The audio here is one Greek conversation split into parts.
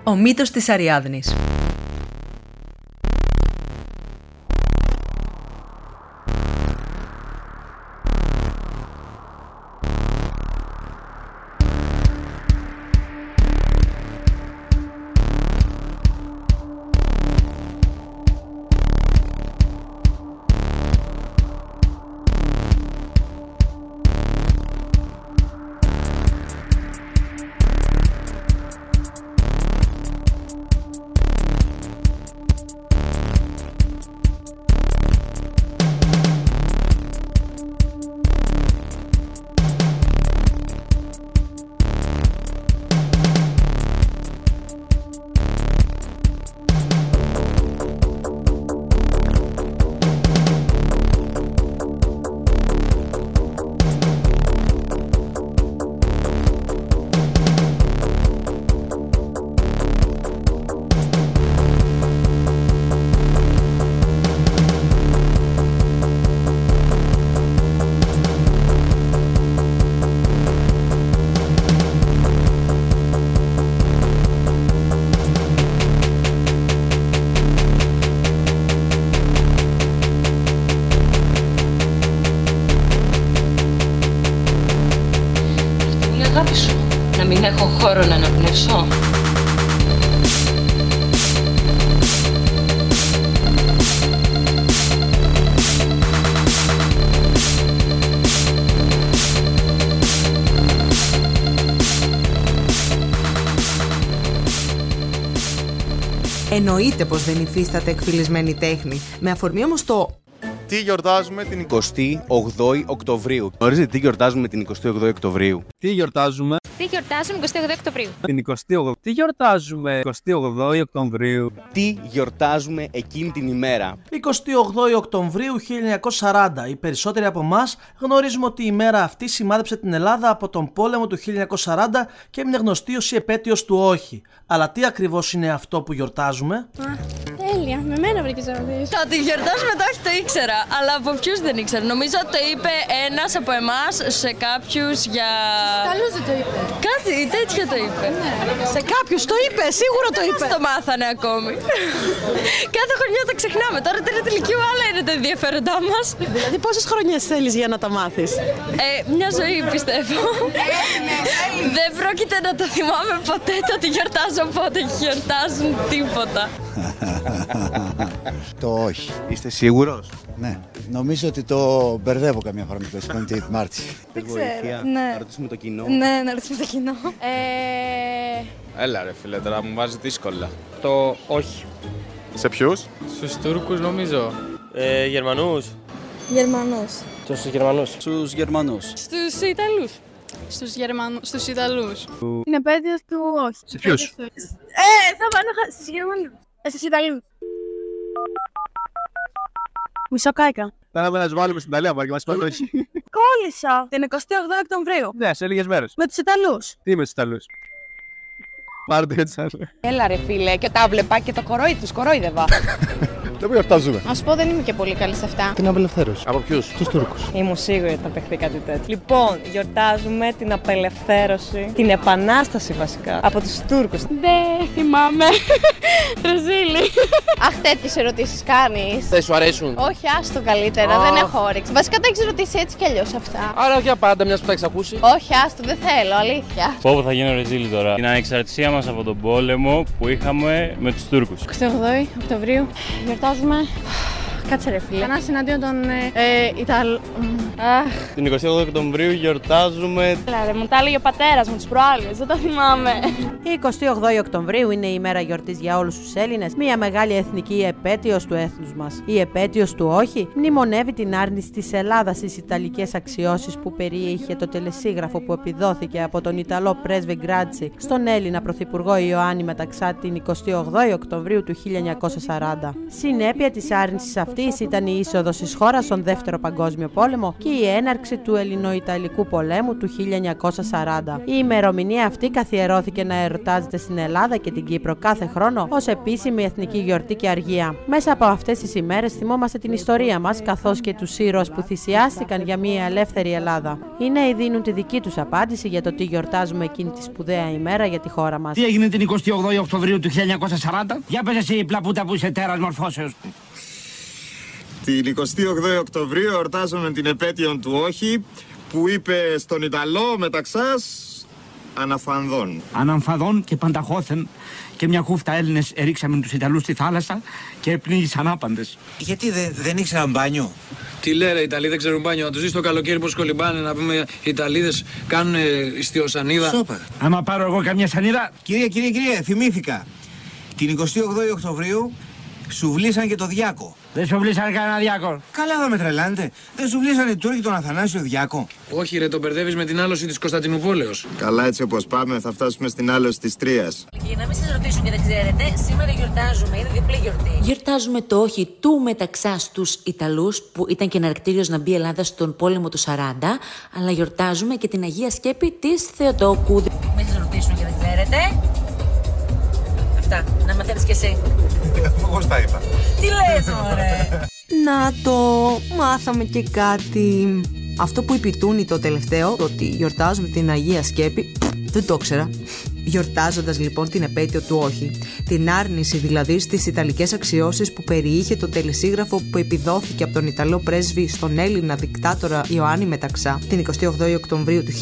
Ο μύθος της Αριάδνης. Να μην έχω χώρο να αναπνεύσω. Εννοείται πως δεν υφίσταται εκφυλισμένη τέχνη. Με αφορμή όμως το... Τι γιορτάζουμε την 28η Οκτωβρίου? Γνωρίζετε τι γιορτάζουμε την 28η Οκτωβρίου? Τι γιορτάζουμε? Τι γιορτάζουμε 28 Οκτωβρίου? Την 28η. Τι γιορτάζουμε 28η Οκτωβρίου? Τι γιορτάζουμε εκείνη την ημέρα? 28 Οκτωβρίου 1940. Οι περισσότεροι από εμάς γνωρίζουμε ότι η ημέρα αυτή σημάδεψε την Ελλάδα από τον πόλεμο του 1940 και έμεινε γνωστή ως η επέτειος του όχι. Αλλά τι ακριβώς είναι αυτό που γιορτάζουμε? Τέλεια, με μένα βρήκες να δεις. Το ότι γιορτάζουμε το όχι το ήξερα, αλλά από ποιους δεν ήξερα. Νομίζω ότι το είπε ένας από εμάς σε κάποιους για... Καλώς δεν το είπε. Κάτι τέτοιο το είπε. Ναι. Σε κάποιους το είπε, σίγουρα το είπε. Δεν το μάθανε ακόμη. Κάθε χρονιά το ξεχνάμε. Τώρα τρίτη ηλικίου άλλα είναι τα ενδιαφέροντά μας. Δηλαδή πόσες χρονιές θέλεις για να τα μάθεις? Μια ζωή πιστεύω. Δεν πρόκειται να το θυμάμαι ποτέ το ότι γιορτάζω πότε γιορτάζουν τίποτα. Το όχι. Είστε σίγουρος? Ναι. Νομίζω ότι το μπερδεύω καμιά φορά με το 28 Μάρτη. Δεν ξέρω. Να ρωτήσουμε το κοινό. Ναι, να ρωτήσουμε το κοινό. Έλα ρε φίλε, τώρα μου βάζει δύσκολα. Το όχι. Σε ποιους? Στους Τούρκους νομίζω. Γερμανούς. Γερμανός. Στους Γερμανούς. Στους Γερμανούς. Στους Ιταλούς. Στους Ιταλούς. Είναι επέτειος του όχι. Σε ποιους? Θα πάνε στους Γερμανούς. Στους Ιταλούς. Μισό κάηκα. Θέλαμε να τους βάλουμε στην Ιταλία, και μας είπαν όχι. Κόλλησα την 28 Οκτωβρίου. Ναι, σε λίγες μέρες. Με τους Ιταλούς. Τι με τους Ιταλούς? Πάρτε έτσι άλλο. Έλα ρε φίλε, και τα βλέπα και τους κορόιδευα. Το που γιορτάζουμε? Να σου πω, δεν είμαι και πολύ καλή σε αυτά. Την απελευθέρωση. Από ποιους? Τους Τούρκους. Ήμουν σίγουρη ότι θα παιχθεί κάτι τέτοιο. Λοιπόν, γιορτάζουμε την απελευθέρωση, την επανάσταση βασικά, από τους Τούρκους. Δεν θυμάμαι. Τρεζίλη. Αχ, τέτοιες ερωτήσεις κάνεις. Δεν σου αρέσουν? Όχι, άστο καλύτερα, δεν έχω όρεξη. Βασικά τα έχεις ρωτήσει έτσι κι αλλιώς αυτά. Άρα για πάντα, μιας που τα έχεις ακούσει. Όχι, άστο, δεν θέλω, αλήθεια. Πω θα γίνω ρεζίλη τώρα. Την ανεξαρτησία μας από τον πόλεμο που είχαμε με τους Τούρκους. 28 Οκτωβρίου γιορτάζουμε. Κάτσε ρε φίλε. Κανάς εναντίον των Ιταλών. Την 28 Οκτωβρίου γιορτάζουμε. Έλα ρε, μου τα έλεγε ο πατέρας μου τις προάλλες, δεν το θυμάμαι. Η 28 Οκτωβρίου είναι η ημέρα γιορτής για όλους τους Έλληνες, μια μεγάλη εθνική επέτειος του έθνους μας. Η επέτειος του όχι μνημονεύει την άρνηση της Ελλάδας στις ιταλικές αξιώσεις που περιείχε το τελεσίγραφο που επιδόθηκε από τον Ιταλό πρέσβη Γκράτσι στον Έλληνα πρωθυπουργό Ιωάννη Μεταξά την 28 Οκτωβρίου του 1940. Συνέπεια της άρνησης αυτής αυτής ήταν η είσοδος της χώρας στον Δεύτερο Παγκόσμιο Πόλεμο και η έναρξη του Ελληνοϊταλικού πολέμου του 1940. Η ημερομηνία αυτή καθιερώθηκε να εορτάζεται στην Ελλάδα και την Κύπρο κάθε χρόνο ως επίσημη εθνική γιορτή και αργία. Μέσα από αυτές τις ημέρες θυμόμαστε την ιστορία μας, καθώς και τους ήρωες που θυσιάστηκαν για μια ελεύθερη Ελλάδα. Οι νέοι δίνουν τη δική τους απάντηση για το τι γιορτάζουμε εκείνη τη σπουδαία ημέρα για τη χώρα μας. Τι έγινε την 28η Οκτωβρίου του 1940? Για πες εσύ, πλαπούτα που είσαι τέρας μορφώσεως. Την 28η Οκτωβρίου εορτάζουμε την επέτειο του όχι, που είπε στον Ιταλό μεταξάς αναφανδόν. Αναμφαδόν και πανταχώθεν και μια χούφτα Έλληνες ερίξαμε τους Ιταλούς στη θάλασσα και πνίγησαν άπαντες. Γιατί δεν ήξεραν μπάνιο? Τι λέει, οι Ιταλοί δεν ξέρουν μπάνιο. Να τους δεις το καλοκαίρι πως κολυμπάνε, να πούμε οι Ιταλίδες κάνουν ιστιοσανίδα. Σόπα. Άμα πάρω εγώ καμιά σανίδα. Κύριε, θυμήθηκα. Την 28η Οκτωβρίου σουβλήσαν και το Διάκο. Δεν σουβλήσαν κανένα Διάκο. Καλά θα με τρελάνετε. Δεν σουβλήσαν οι Τούρκοι τον Αθανάσιο Διάκο. Όχι ρε, τον μπερδεύεις με την άλωση της Κωνσταντινούπολεως. Καλά, έτσι όπως πάμε θα φτάσουμε στην άλωση της Τρίας. Και να μην σας ρωτήσουν και δεν ξέρετε, σήμερα γιορτάζουμε, είναι διπλή γιορτή. Γιορτάζουμε το όχι του μεταξά στους Ιταλούς, που ήταν και εναρκτήριος να μπει η Ελλάδα στον πόλεμο του 40, αλλά γιορτάζουμε και την Αγία Σκέπη της Θεοτόκου. Μην σας ρωτήσουν και δεν ξέρετε. Αυτά, να μαθαίνεις κι εσύ. Πώς τα είπα. Τι λες, μωρέ. Να το μάθαμε και κάτι. Αυτό που υπητούνει το τελευταίο, το ότι γιορτάζουμε την Αγία Σκέπη, δεν το ήξερα. Γιορτάζοντας λοιπόν την επέτειο του όχι, την άρνηση δηλαδή στις ιταλικές αξιώσεις που περιείχε το τελεσίγραφο που επιδόθηκε από τον Ιταλό πρέσβη στον Έλληνα δικτάτορα Ιωάννη Μεταξά την 28η Οκτωβρίου του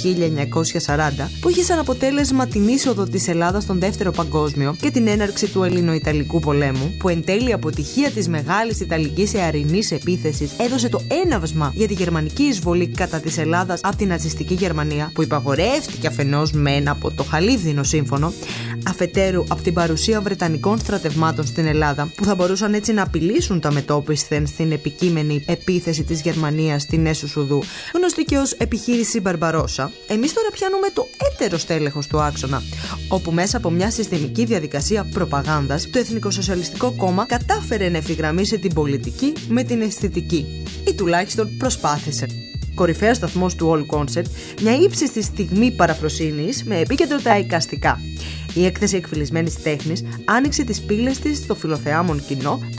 1940, που είχε σαν αποτέλεσμα την είσοδο της Ελλάδας στον Δεύτερο Παγκόσμιο και την έναρξη του Ελληνοϊταλικού πολέμου, που εν τέλει αποτυχία της μεγάλης Ιταλικής εαρινής επίθεσης έδωσε το έναυσμα για τη γερμανική εισβολή κατά της Ελλάδας από την νατσιστική Γερμανία, που υπαγορεύτηκε αφενός μεν από το Χαλίδινο Σύμφωνο, αφετέρου από την παρουσία βρετανικών στρατευμάτων στην Ελλάδα, που θα μπορούσαν έτσι να απειλήσουν τα μετώπισθεν στην επικείμενη επίθεση της Γερμανίας στην Νέσου Σουδού, γνωστή και ως επιχείρηση Μπαρμπαρόσα. Εμείς τώρα πιάνουμε το έτερο στέλεχος του άξονα, όπου μέσα από μια συστημική διαδικασία προπαγάνδας το Εθνικοσοσιαλιστικό Κόμμα κατάφερε να ευθυγραμμίσει την πολιτική με την αισθητική, ή τουλάχιστον προσπάθησε. Κορυφαίος σταθμός του All Concert, μια ύψιστη στιγμή παραφροσύνης με επίκεντρο τα εικαστικά. Η έκθεση εκφυλισμένης τέχνης άνοιξε τις πύλες της στο φιλοθεάμον κοινό το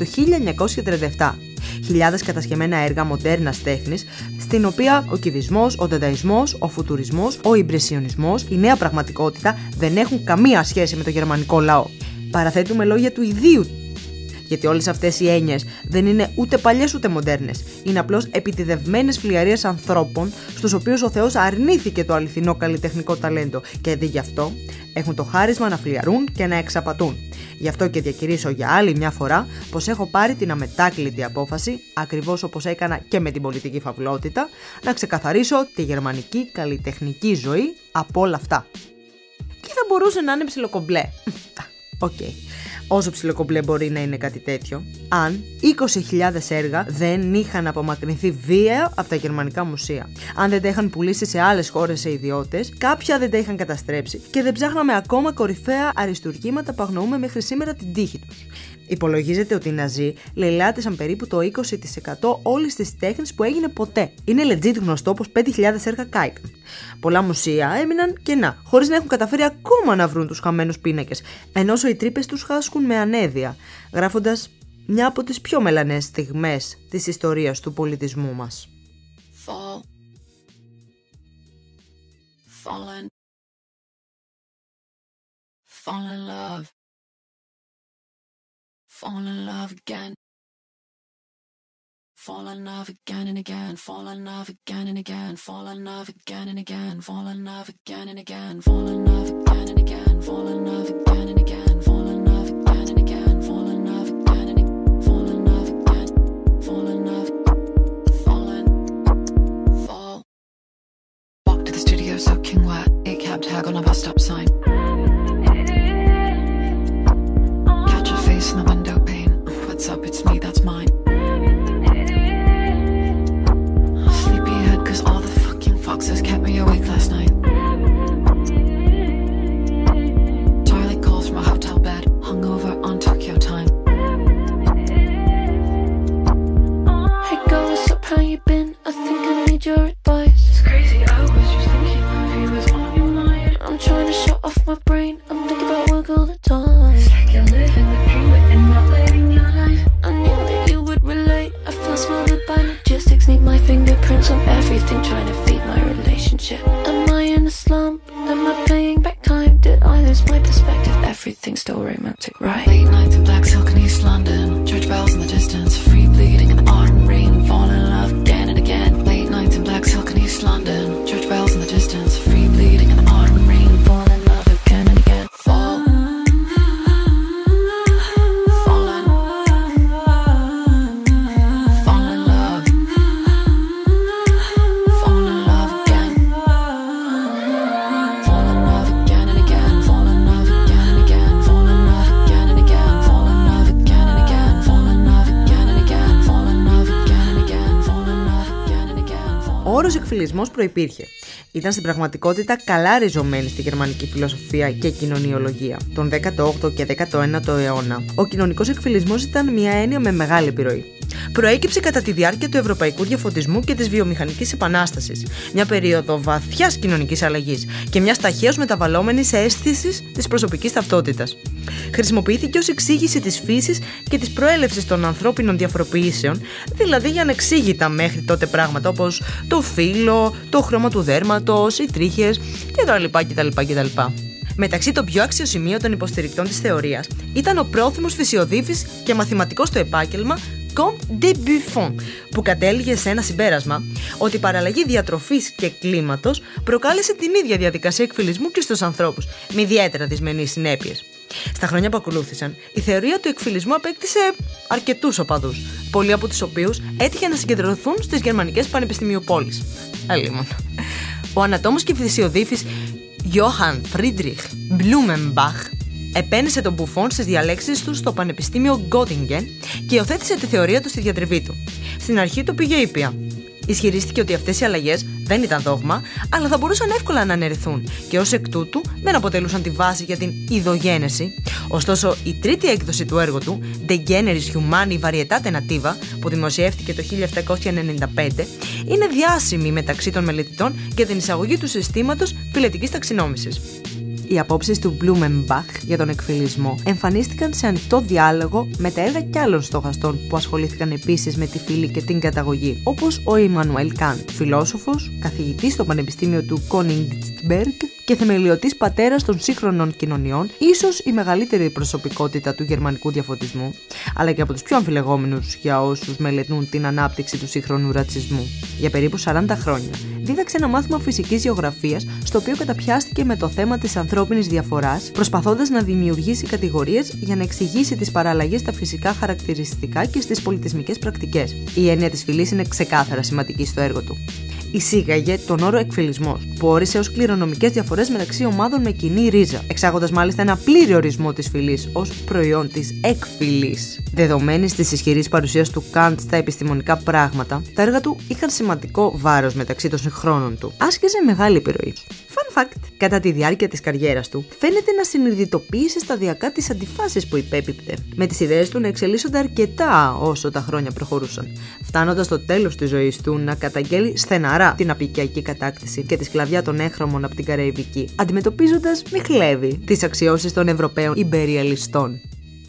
1937. Χιλιάδες κατασχεμένα έργα μοντέρνας τέχνης, στην οποία ο κυβισμός, ο δανταϊσμός, ο φουτουρισμός, ο ιμπρεσιονισμός, η νέα πραγματικότητα δεν έχουν καμία σχέση με το γερμανικό λαό. Παραθέτουμε λόγια του ιδίου. Γιατί όλες αυτές οι έννοιες δεν είναι ούτε παλιές ούτε μοντέρνες. Είναι απλώς επιτηδευμένες φλιαρίες ανθρώπων, στους οποίους ο Θεός αρνήθηκε το αληθινό καλλιτεχνικό ταλέντο και αντί γι' αυτό έχουν το χάρισμα να φλιαρούν και να εξαπατούν. Γι' αυτό και διακηρύσω για άλλη μια φορά πως έχω πάρει την αμετάκλητη απόφαση, ακριβώς όπως έκανα και με την πολιτική φαυλότητα, να ξεκαθαρίσω τη γερμανική καλλιτεχνική ζωή από όλα αυτά. Και θα μπορούσε να είναι ψιλοκομπλέ. Οκ. Όσο ψιλοκομπλέ μπορεί να είναι κάτι τέτοιο, αν 20.000 έργα δεν είχαν απομακρυνθεί βία από τα γερμανικά μουσεία, αν δεν τα είχαν πουλήσει σε άλλες χώρες σε ιδιώτες, κάποια δεν τα είχαν καταστρέψει και δεν ψάχναμε ακόμα κορυφαία αριστουργήματα που αγνοούμε μέχρι σήμερα την τύχη τους. Υπολογίζεται ότι οι Ναζί λαιλάτισαν περίπου το 20% όλης της τέχνης που έγινε ποτέ. Είναι legit γνωστό πως 5.000 έργα κάηκαν. Πολλά μουσεία έμειναν κενά, χωρίς να έχουν καταφέρει ακόμα να βρουν τους χαμένους πίνακες, ενώ οι τρύπες τους χάσκουν με ανέδεια, γράφοντας μια από τις πιο μελανές στιγμές της ιστορίας του πολιτισμού μας. Fall in love again. Fall in love again and again. Fall in love again and again. Fall in love again and again. Fall in love again and again. Fall in love again and again. Fall in love again and again. Fall in love again and again. Fall in love again and again. Fall in love again. Fall in love. Fall in. Fall. Walk to the studio soaking wet. A cab tag on a bus stop sign. In the window pane. What's up? It's me, that's mine. Sleepyhead, cause all the fucking foxes kept me awake last night. Charlie calls from a hotel bed, hungover on Tokyo time. slump? Am I playing back time? Did I lose my perspective? Everything's still romantic, right? Late nights in black silk in East London, church bells in the distance, free bleeding in the autumn rain, fall in love again and again. Late nights in black silk in East London, church bells in the distance, free bleeding in the autumn rain, fall in love again and again. Fall. Ο όρος εκφυλισμός προϋπήρχε. Ήταν στην πραγματικότητα καλά ριζωμένη στη γερμανική φιλοσοφία και κοινωνιολογία. Τον 18ο και 19ο αιώνα, ο κοινωνικός εκφυλισμός ήταν μια έννοια με μεγάλη επιρροή. Προέκυψε κατά τη διάρκεια του Ευρωπαϊκού Διαφωτισμού και της Βιομηχανικής Επανάστασης, μια περίοδο βαθιάς κοινωνικής αλλαγής και μιας ταχαίως μεταβαλλόμενης αίσθησης της προσωπικής ταυτότητας. Χρησιμοποιήθηκε ως εξήγηση της φύσης και της προέλευσης των ανθρώπινων διαφοροποιήσεων, δηλαδή για ανεξήγητα μέχρι τότε πράγματα όπως το φύλο, το χρώμα του δέρματος, οι τρίχες κτλ. Μεταξύ των πιο αξιοσημείωτων υποστηρικτών της θεωρίας ήταν ο πρόθυμος φυσιοδίφης και μαθηματικός στο επάγγελμα Comte de Buffon, που κατέληγε σε ένα συμπέρασμα ότι η παραλλαγή διατροφής και κλίματος προκάλεσε την ίδια διαδικασία εκφυλισμού και στους ανθρώπους, με ιδιαίτερα δυσμενείς συνέπειες. Στα χρόνια που ακολούθησαν, η θεωρία του εκφυλισμού απέκτησε αρκετούς οπαδούς, πολλοί από τους οποίους έτυχε να συγκεντρωθούν στις γερμανικές πανεπιστημιοπόλεις. Αλλήμον. Ο ανατόμος και φυσιοδίφης Johann Friedrich Blumenbach επένεσε τον Μπουφόν στις διαλέξεις του στο Πανεπιστήμιο Γκότιγκεν και υιοθέτησε τη θεωρία του στη διατριβή του. Στην αρχή το πήγε ήπια. Ισχυρίστηκε ότι αυτές οι αλλαγές δεν ήταν δόγμα, αλλά θα μπορούσαν εύκολα να αναιρεθούν και ως εκ τούτου δεν αποτελούσαν τη βάση για την ειδογένεση. Ωστόσο, η τρίτη έκδοση του έργου του, De Generis Humani Varietate Nativa, που δημοσιεύτηκε το 1795, είναι διάσημη μεταξύ των μελετητών για την εισαγωγή του συστήματος φυλετικής ταξινόμησης. Οι απόψεις του Blumenbach για τον εκφυλισμό εμφανίστηκαν σε ανοιχτό διάλογο με τα έργα κι άλλων στοχαστών που ασχολήθηκαν επίσης με τη φυλή και την καταγωγή, όπως ο Immanuel Kant, φιλόσοφος, καθηγητής στο Πανεπιστήμιο του Königsberg και θεμελιωτής πατέρας των σύγχρονων κοινωνιών, ίσως η μεγαλύτερη προσωπικότητα του γερμανικού διαφωτισμού, αλλά και από τους πιο αμφιλεγόμενους για όσους μελετούν την ανάπτυξη του σύγχρονου ρατσισμού. Για περίπου 40 χρόνια δίδαξε ένα μάθημα φυσικής γεωγραφίας, στο οποίο καταπιάστηκε με το θέμα της ανθρώπινης διαφοράς, προσπαθώντας να δημιουργήσει κατηγορίες για να εξηγήσει τις παραλλαγές στα φυσικά χαρακτηριστικά και στις πολιτισμικές πρακτικές. Η έννοια της φυλής είναι ξεκάθαρα σημαντική στο έργο του. Εισήγαγε τον όρο εκφυλισμός, που όρισε ως κληρονομικές διαφορές μεταξύ ομάδων με κοινή ρίζα, εξάγοντας μάλιστα ένα πλήρη ορισμό της φυλής ως προϊόν της εκφυλής. Δεδομένης της ισχυρής παρουσίας του Καντ στα επιστημονικά πράγματα, τα έργα του είχαν σημαντικό βάρος μεταξύ των συγχρόνων του. Άσκησε μεγάλη επιρροή. Fun fact: κατά τη διάρκεια της καριέρας του, φαίνεται να συνειδητοποίησε σταδιακά τις αντιφάσεις που υπέπιπτε, με τις ιδέες του να εξελίσσονται αρκετά όσο τα χρόνια προχωρούσαν, φτάνοντας στο τέλος της ζωής του να καταγγέλει στεναρά την απικιακή κατάκτηση και τη σκλαβιά των έχρωμων από την Καραϊβική, αντιμετωπίζοντας μη χλέβη τις αξιώσεις των Ευρωπαίων ιμπεριαλιστών.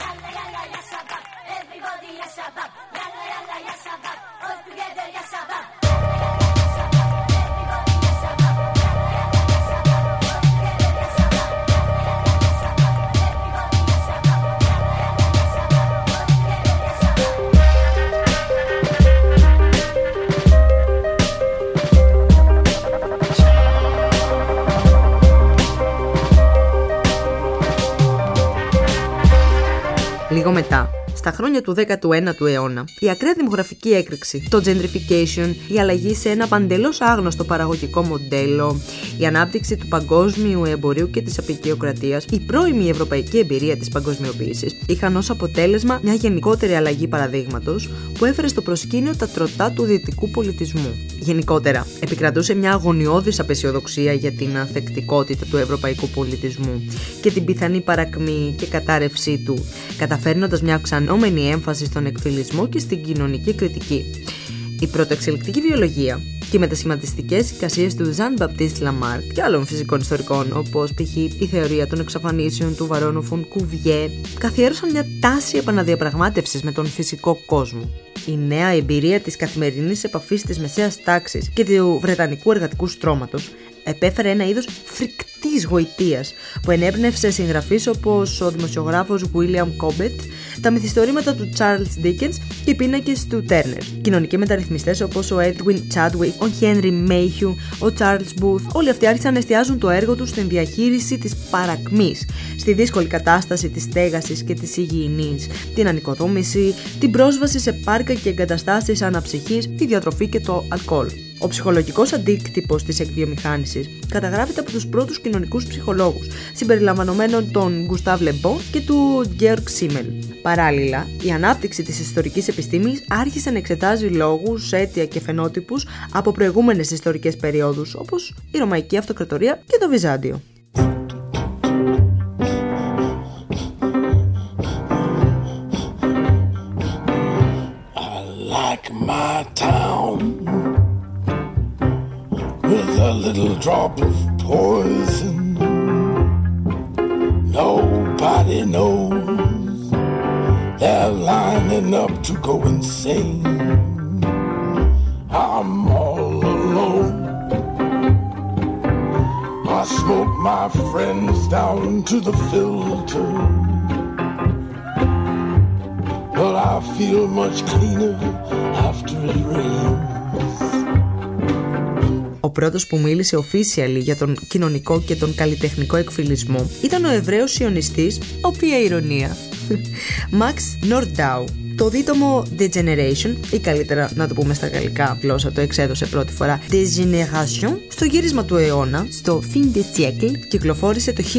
Λίγο μετά, στα χρόνια του 19ου αιώνα, η ακραία δημογραφική έκρηξη, το gentrification, η αλλαγή σε ένα παντελώς άγνωστο παραγωγικό μοντέλο, η ανάπτυξη του παγκόσμιου εμπορίου και της αποικιοκρατίας, η πρώιμη ευρωπαϊκή εμπειρία της παγκοσμιοποίησης είχαν ως αποτέλεσμα μια γενικότερη αλλαγή παραδείγματος που έφερε στο προσκήνιο τα τροτά του δυτικού πολιτισμού. Γενικότερα, επικρατούσε μια αγωνιώδης απαισιοδοξία για την ανθεκτικότητα του ευρωπαϊκού πολιτισμού και την πιθανή παρακμή και κατάρρευσή του, καταφέρνοντας μια αυξανόμενη έμφαση στον εκφυλισμό και στην κοινωνική κριτική. Η πρωτοεξελικτική βιολογία και οι μετασχηματιστικές εικασίες του Jean-Baptiste Lamarck και άλλων φυσικών ιστορικών, όπως π.χ. η θεωρία των εξαφανίσεων του Βαρόνου Φον Κουβιέ, καθιέρωσαν μια τάση επαναδιαπραγμάτευσης με τον φυσικό κόσμο. Η νέα εμπειρία της καθημερινής επαφής της μεσαίας τάξης και του βρετανικού εργατικού στρώματος επέφερε ένα είδος φρικτής γοητείας που ενέπνευσε συγγραφείς όπως ο δημοσιογράφος William Cobbett, τα μυθιστορήματα του Charles Dickens και οι πίνακες του Turner. Κοινωνικοί μεταρρυθμιστές όπως ο Edwin Chadwick, ο Henry Mayhew, ο Charles Booth, όλοι αυτοί άρχισαν να εστιάζουν το έργο τους στην διαχείριση της παρακμής, στη δύσκολη κατάσταση της στέγασης και της υγιεινής, την ανοικοδόμηση, την πρόσβαση σε πάρκα και εγκαταστάσεις αναψυχής, τη διατροφή και το αλκοόλ. Ο ψυχολογικός αντίκτυπος της εκβιομηχάνησης καταγράφεται από τους πρώτους κοινωνικούς ψυχολόγους, συμπεριλαμβανομένων των Γκουστάβ Le Bon και του Γκέοργκ Σίμελ. Παράλληλα, η ανάπτυξη της ιστορικής επιστήμης άρχισε να εξετάζει λόγους, αίτια και φαινότυπους από προηγούμενες ιστορικές περιόδους, όπως η Ρωμαϊκή Αυτοκρατορία και το Βυζάντιο. With a little drop of poison, nobody knows. They're lining up to go insane. I'm all alone. I smoke my friends down to the filter, but I feel much cleaner after it rains. Ο πρώτος που μίλησε officially για τον κοινωνικό και τον καλλιτεχνικό εκφυλισμό ήταν ο Εβραίος σιωνιστής, οποία ηρωνία, Max Nordau. Το δίτομο Degeneration, ή καλύτερα να το πούμε στα γαλλικά γλώσσα, το εξέδωσε πρώτη φορά Degeneration στο γύρισμα του αιώνα, στο Fin de siècle, κυκλοφόρησε το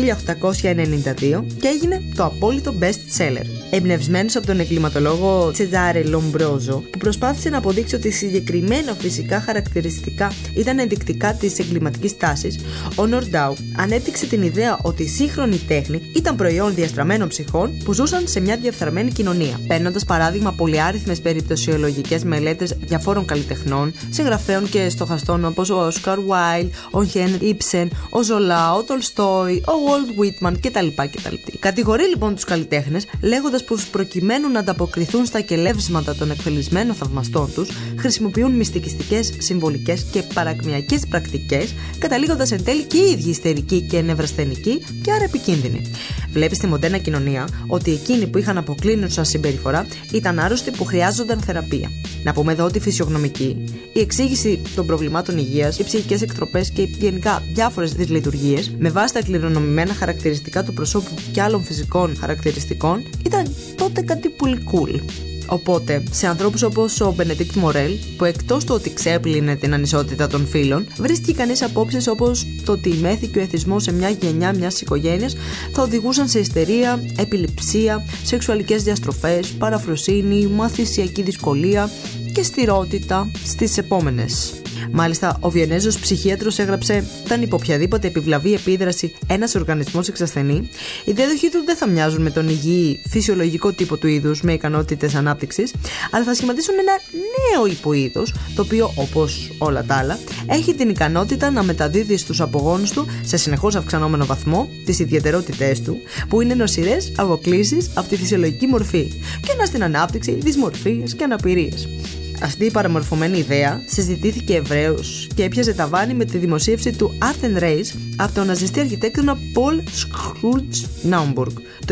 1892 και έγινε το απόλυτο best seller. Εμπνευσμένος από τον εγκληματολόγο Cesare Lombroso, που προσπάθησε να αποδείξει ότι συγκεκριμένα φυσικά χαρακτηριστικά ήταν ενδεικτικά της εγκληματικής τάσης, ο Nordau ανέπτυξε την ιδέα ότι η σύγχρονη τέχνη ήταν προϊόν διαστραμμένων ψυχών που ζούσαν σε μια διεφθαρμένη κοινωνία, παίρνοντας παράδειγμα πολυάριθμες περιπτωσιολογικές μελέτες διαφόρων καλλιτεχνών, συγγραφέων και στοχαστών όπως ο Oscar Wilde, ο Henry Ibsen, ο Zola, ο Tolstoy, ο Walt Whitman κτλ. Κατηγορεί λοιπόν τους καλλιτέχνες λέγοντας πως προκειμένου να ανταποκριθούν στα κελεύσματα των εκφυλισμένων θαυμαστών τους, χρησιμοποιούν μυστικιστικές, συμβολικές και παρακμιακές πρακτικές, καταλήγοντας εν τέλει και οι ίδιοι ιστερικοί και νευρασθενικοί και άρα επικίνδυνοι. Βλέπει στη μοντέρνα κοινωνία ότι εκείνοι που είχαν αποκλίνουσα συμπεριφορά ήταν άρρωστοι που χρειάζονταν θεραπεία. Να πούμε εδώ ότι η φυσιογνωμική, η εξήγηση των προβλημάτων υγείας, οι ψυχικές εκτροπές και γενικά διάφορες δυσλειτουργίες με βάση τα κληρονομημένα χαρακτηριστικά του προσώπου και άλλων φυσικών χαρακτηριστικών ήταν τότε κάτι πολύ cool. Οπότε, σε ανθρώπους όπως ο Μπενεντίκτ Μορέλ, που εκτός του ότι ξέπλυνε την ανισότητα των φύλων, βρίσκει κανείς απόψεις όπως το ότι η μέθη και ο εθισμός σε μια γενιά μιας οικογένειας θα οδηγούσαν σε ιστερία, επιληψία, σεξουαλικές διαστροφές, παραφροσύνη, μαθησιακή δυσκολία και στηρότητα στις επόμενες. Μάλιστα, ο Βιενέζος ψυχίατρος έγραψε: όταν υπό οποιαδήποτε επιβλαβή επίδραση ένας οργανισμός εξασθενεί, οι δέδοχοι του δεν θα μοιάζουν με τον υγιή φυσιολογικό τύπο του είδους με ικανότητες ανάπτυξης, αλλά θα σχηματίσουν ένα νέο υποείδος, το οποίο, όπως όλα τα άλλα, έχει την ικανότητα να μεταδίδει στους απογόνους του σε συνεχώς αυξανόμενο βαθμό τις ιδιαιτερότητές του, που είναι νοσηρές αποκλίσεις από τη φυσιολογική μορφή, και να στην ανάπτυξη δυσμορφίες και αναπηρίες. Αυτή η παραμορφωμένη ιδέα συζητήθηκε ευρέως και έπιαζε ταβάνι με τη δημοσίευση του Art and Race από τον ναζιστή αρχιτέκτονα Paul Schultz Naumburg το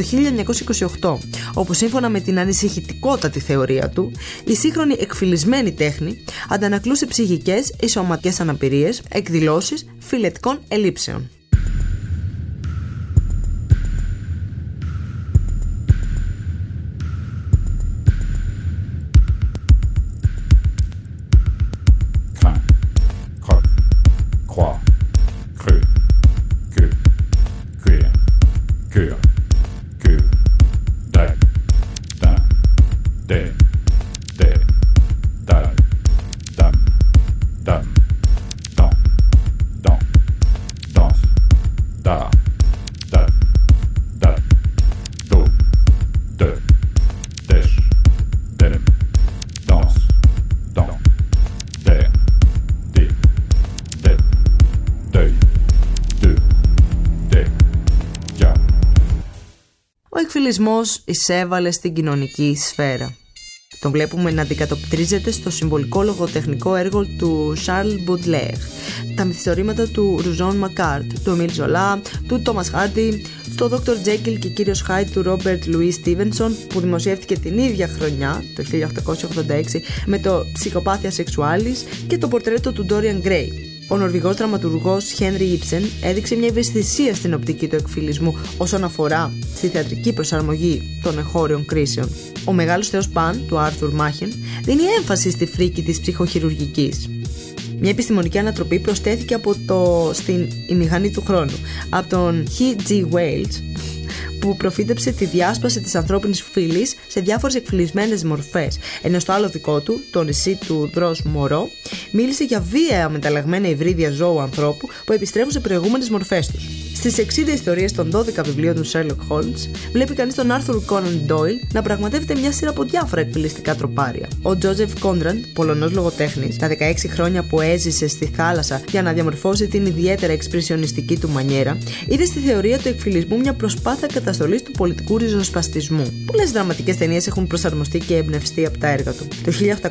1928, όπου σύμφωνα με την ανησυχητικότατη θεωρία του, η σύγχρονη εκφυλισμένη τέχνη αντανακλούσε ψυχικές ή σωματικές αναπηρίες, εκδηλώσεις φυλετικών ελλείψεων. Ο εκφυλισμός εισέβαλε στην κοινωνική σφαίρα. Τον βλέπουμε να αντικατοπτρίζεται στο συμβολικό λογοτεχνικό έργο του Charles Baudelaire, τα μυθιστορήματα του Ρουζόν Μακάρτ, του Emile Zola, του Thomas Hardy, στο Dr. Jekyll και κύριος Hyde του Robert Louis Stevenson, που δημοσιεύτηκε την ίδια χρονιά, το 1886, με το Psychopathia Sexualis και το πορτρέτο του Dorian Gray. Ο Νορβηγός δραματουργός Henry Ibsen έδειξε μια ευαισθησία στην οπτική του εκφυλισμού όσον αφορά στη θεατρική προσαρμογή των εγχώριων κρίσεων. Ο μεγάλος θεός Pan του Arthur Machen δίνει έμφαση στη φρίκη της ψυχοχειρουργικής. Μια επιστημονική ανατροπή προσθέθηκε στην «Η μηχανή του χρόνου» από τον H.G. Wells, που προφήτεψε τη διάσπαση της ανθρώπινης φύλης σε διάφορες εκφυλισμένες μορφές, ενώ στο άλλο δικό του, το νησί του Δρος Μωρό, μίλησε για βίαια μεταλλαγμένα υβρίδια ζώου ανθρώπου που επιστρέφουν σε προηγούμενες μορφές τους. Στις 60 ιστορίες των 12 βιβλίων του Sherlock Holmes, βλέπει κανείς τον Arthur Conan Doyle να πραγματεύεται μια σειρά από διάφορα εκφυλιστικά τροπάρια. Ο Joseph Conrad, Πολωνός λογοτέχνης, τα 16 χρόνια που έζησε στη θάλασσα για να διαμορφώσει την ιδιαίτερα εξπρεσιονιστική του μανιέρα, είδε στη θεωρία του εκφυλισμού μια προσπάθεια καταστολής του πολιτικού ριζοσπαστισμού. Πολλές δραματικές ταινίες έχουν προσαρμοστεί και εμπνευστεί από τα έργα του. Το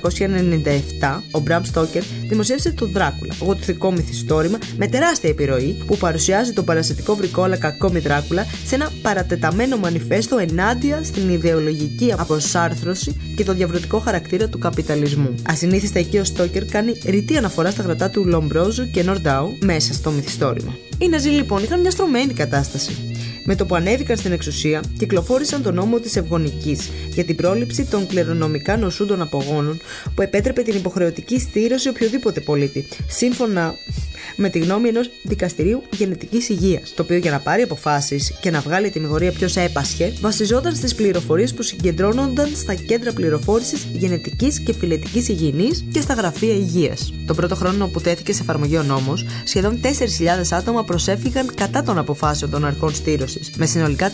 1897, ο Bram Stoker δημοσίευσε τον Δράκουλα, γοτθικό μυθιστόρημα με τεράστια επιρροή που παρουσιάζει τον παρασιτικό βρικόλα κακόμη Δράκουλα σε ένα παρατεταμένο μανιφέστο ενάντια στην ιδεολογική αποσάρθρωση και τον διαβρωτικό χαρακτήρα του καπιταλισμού. Ασυνήθιστα εκεί ο Στόκερ κάνει ρητή αναφορά στα γραπτά του Λομπρόζου και Νορντάου μέσα στο μυθιστόρημα. Οι Ναζί λοιπόν είχαν μια στρωμένη κατάσταση. Με το που ανέβηκαν στην εξουσία, κυκλοφόρησαν τον νόμο της Ευγονικής για την πρόληψη των κληρονομικά νοσούντων απογόνων, που επέτρεπε την υποχρεωτική στήρωση οποιοδήποτε πολίτη, σύμφωνα με τη γνώμη ενός δικαστηρίου γενετικής υγείας, το οποίο για να πάρει αποφάσεις και να βγάλει τιμωρία ποιος έπασχε, βασιζόταν στις πληροφορίες που συγκεντρώνονταν στα κέντρα πληροφόρησης γενετικής και φυλετικής υγιεινής και στα γραφεία υγείας. Τον πρώτο χρόνο που τέθηκε σε εφαρμογή ο νόμος, σχεδόν 4.000 άτομα προσέφυγαν κατά των αποφάσεων των αρχών στήρωσης, με συνολικά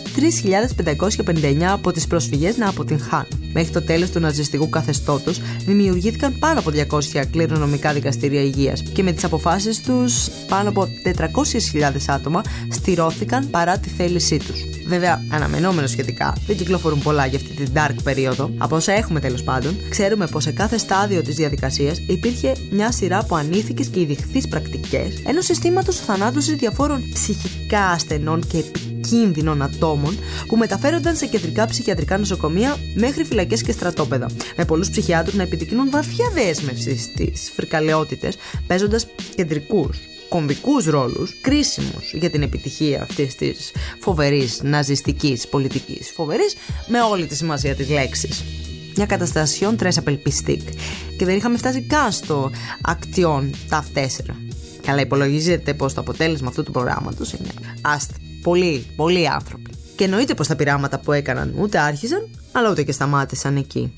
3.559 από τις προσφυγές να αποτυγχάνουν. Μέχρι το τέλος του ναζιστικού καθεστώτος δημιουργήθηκαν πάνω από 200 κληρονομικά δικαστήρια υγείας και με τις αποφάσεις τους πάνω από 400.000 άτομα στηρώθηκαν παρά τη θέλησή τους. Βέβαια, αναμενόμενο σχετικά, δεν κυκλοφορούν πολλά για αυτή την dark περίοδο. Από όσα έχουμε τέλος πάντων, ξέρουμε πως σε κάθε στάδιο της διαδικασίας υπήρχε μια σειρά από ανήθικες και ειδιχθείς πρακτικές ενός συστήματος θανάτωσης διαφόρων ψυχικά ασθενών και επικίνδυνων ατόμων που μεταφέρονταν σε κεντρικά ψυχιατρικά νοσοκομεία μέχρι φυλακές και στρατόπεδα, με πολλούς ψυχιάτρους να επιδεικνύουν βαθιά δέσμευση στις φρικαλαιότητες, παίζοντας κεντρικούς κομβικούς ρόλους, κρίσιμους για την επιτυχία αυτής της φοβερής ναζιστικής πολιτικής. Φοβερής με όλη τη σημασία της λέξης. Μια καταστασιόν τρες απελπιστικ. Και δεν είχαμε φτάσει καν στο ακτιόν ταφ 4. Καλά, υπολογίζεται πως το αποτέλεσμα αυτού του προγράμματος είναι άστα. Πολλοί άνθρωποι. Και εννοείται πως τα πειράματα που έκαναν ούτε άρχισαν, αλλά ούτε και σταμάτησαν εκεί.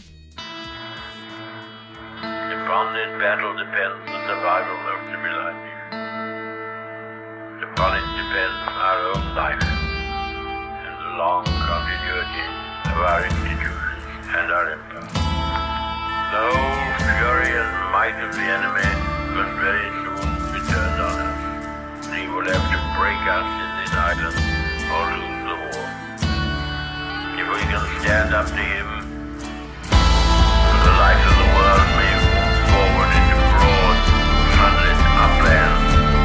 Upon it depends our own life and the long continuity of our institutions and our empire. The whole fury and might of the enemy will very soon be turned on us. He will have to break us in this island or lose the war. If we can stand up to him, the life of the world may move forward into broad, sunlit uplands.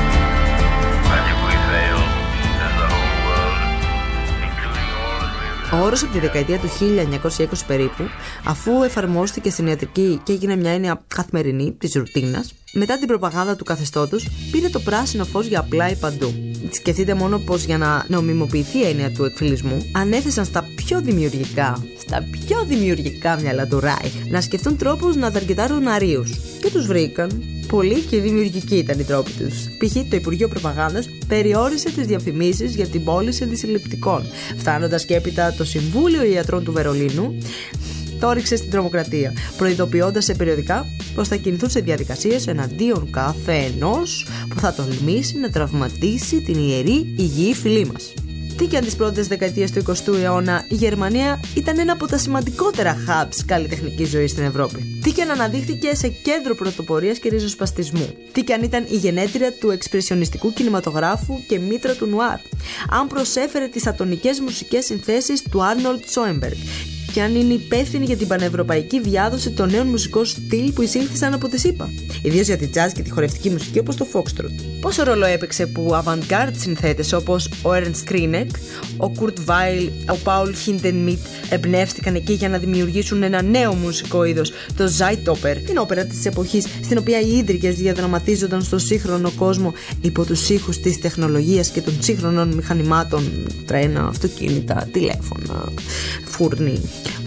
Ο όρος από τη δεκαετία του 1920 περίπου, αφού εφαρμόστηκε στην ιατρική και έγινε μια έννοια καθημερινή της ρουτίνας, μετά την προπαγάνδα του καθεστώτος πήρε το πράσινο φως για απλά ή παντού. Σκεφτείτε μόνο πως για να νομιμοποιηθεί η έννοια του εκφυλισμού, ανέθεσαν στα πιο δημιουργικά μυαλά του Ράιχ να σκεφτούν τρόπους να ταργκετάρουν αρίους. Και τους βρήκαν. Πολλοί και δημιουργικοί ήταν οι τρόποι τους. Π.χ. το Υπουργείο Προπαγάνδας περιόρισε τις διαφημίσεις για την πώληση αντισυλληπτικών, φτάνοντας και έπειτα το Συμβούλιο Ιατρών του Βερολίνου το ρίξε στην τρομοκρατία, προειδοποιώντας σε περιοδικά πως θα κινηθούν σε διαδικασίες εναντίον κάθε ενός που θα τολμήσει να τραυματίσει την ιερή υγιή φυλή μας. Τι και αν τις πρώτες δεκαετίες του 20ου αιώνα η Γερμανία ήταν ένα από τα σημαντικότερα hubs καλλιτεχνικής ζωής στην Ευρώπη. Τι και αν αναδείχθηκε σε κέντρο πρωτοπορίας και ριζοσπαστισμού. Τι και αν ήταν η γενέτρια του εξπρεσιονιστικού κινηματογράφου και μήτρα του νουάρ. Αν προσέφερε τις ατονικές μουσικές συνθέσεις του Άρνολτ Σόενμπεργκ. και αν είναι υπεύθυνη για την πανευρωπαϊκή διάδοση των νέων μουσικών στυλ που εισήλθησαν από τη ΣΥΠΑ, ιδίως για τη jazz και τη χορευτική μουσική όπως το foxtrot. Πόσο ρόλο έπαιξε που avant-garde συνθέτες όπως ο Ernst Krenek, ο Kurt Weill, ο Paul Hindemith εμπνεύστηκαν εκεί για να δημιουργήσουν ένα νέο μουσικό είδος, το Zeitoper, την όπερα της εποχής στην οποία οι ίδρυκες διαδραματίζονταν στο σύγχρονο κόσμο υπό τους ήχους της τεχνολογίας και των σύγχρονων μηχανημάτων, τρένα, αυτοκίνητα, τηλέφωνα, φούρνη.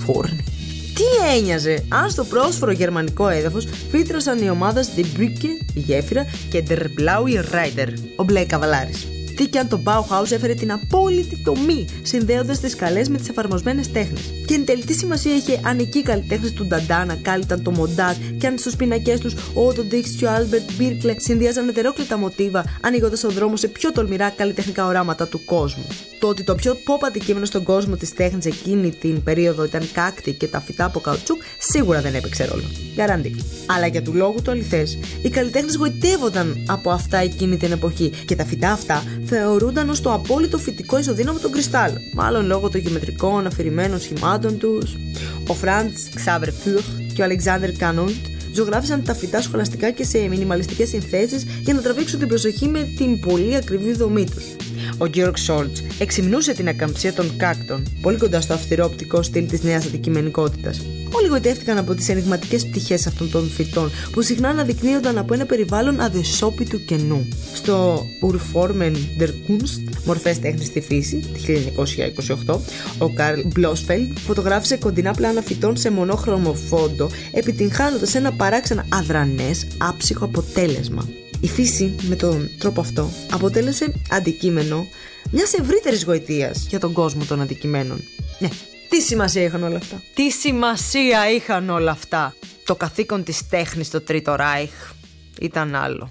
Τι ένοιαζε αν στο πρόσφορο γερμανικό έδαφος φύτρωσαν οι ομάδες Die Brücke, η γέφυρα, και Der Blaue Reiter, ο μπλε καβαλάρης. Τι κι αν το Bauhaus έφερε την απόλυτη τομή, συνδέοντας τις καλές με τις εφαρμοσμένες τέχνες. Και εν τελική σημασία είχε αν εκεί οι καλλιτέχνες του Νταντάνα κάλυπταν το μοντάζ, και αν στους πινακές τους ο Otto Dix και ο Albert Birkle συνδυάζαν ετερόκλητα μοτίβα, ανοίγοντας τον δρόμο σε πιο τολμηρά καλλιτεχνικά οράματα του κόσμου. Το ότι το πιο pop αντικείμενο στον κόσμο της τέχνης εκείνη την περίοδο ήταν κάκτη και τα φυτά από καουτσούκ, σίγουρα δεν έπαιξε ρόλο. Γκαράντι. Αλλά για του λόγου του αληθές, οι καλλιτέχνες γοητεύονταν από αυτά εκείνη την εποχή και τα φυτά αυτά θεωρούνταν ως το απόλυτο φυτικό ισοδύναμο των κρυστάλλων. Μάλλον λόγω των γεωμετρικών αφηρημένων σχημάτων τους. Ο Franz Xaver Fürch και ο Alexander Canold ζωγράφισαν τα φυτά σχολαστικά και σε μινιμαλιστικές συνθέσεις για να τραβήξουν την προσοχή με την πολύ ακριβή δομή τους. Ο Georg Scholz εξυμνούσε την ακαμψία των κάκτων, πολύ κοντά στο αυστηρό οπτικό στυλ της νέας αντικειμενικότητας. Όλοι γοητεύτηκαν από τις ενιγματικές πτυχές αυτών των φυτών, που συχνά αναδεικνύονταν από ένα περιβάλλον αδεσόπιτου κενού. Στο Urformen der Kunst, μορφές τέχνης στη φύση, 1928, ο Karl Blossfeld φωτογράφησε κοντινά πλάνα φυτών σε μονόχρωμο φόντο, επιτυγχάνοντας ένα παράξενα αδρανές, άψυχο αποτέλεσμα. Η φύση, με τον τρόπο αυτό, αποτέλεσε αντικείμενο μιας ευρύτερης γοητείας για τον κόσμο των αντικειμένων. Ναι, τι σημασία είχαν όλα αυτά. Τι σημασία είχαν όλα αυτά. Το καθήκον της τέχνης στο Τρίτο Ράιχ ήταν άλλο.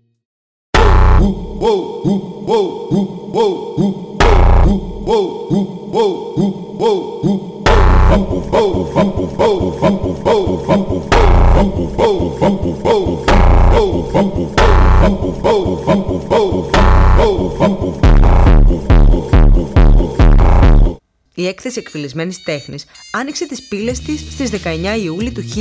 Η έκθεση εκφυλισμένης τέχνης άνοιξε τις πύλες της στις 19 Ιούλη του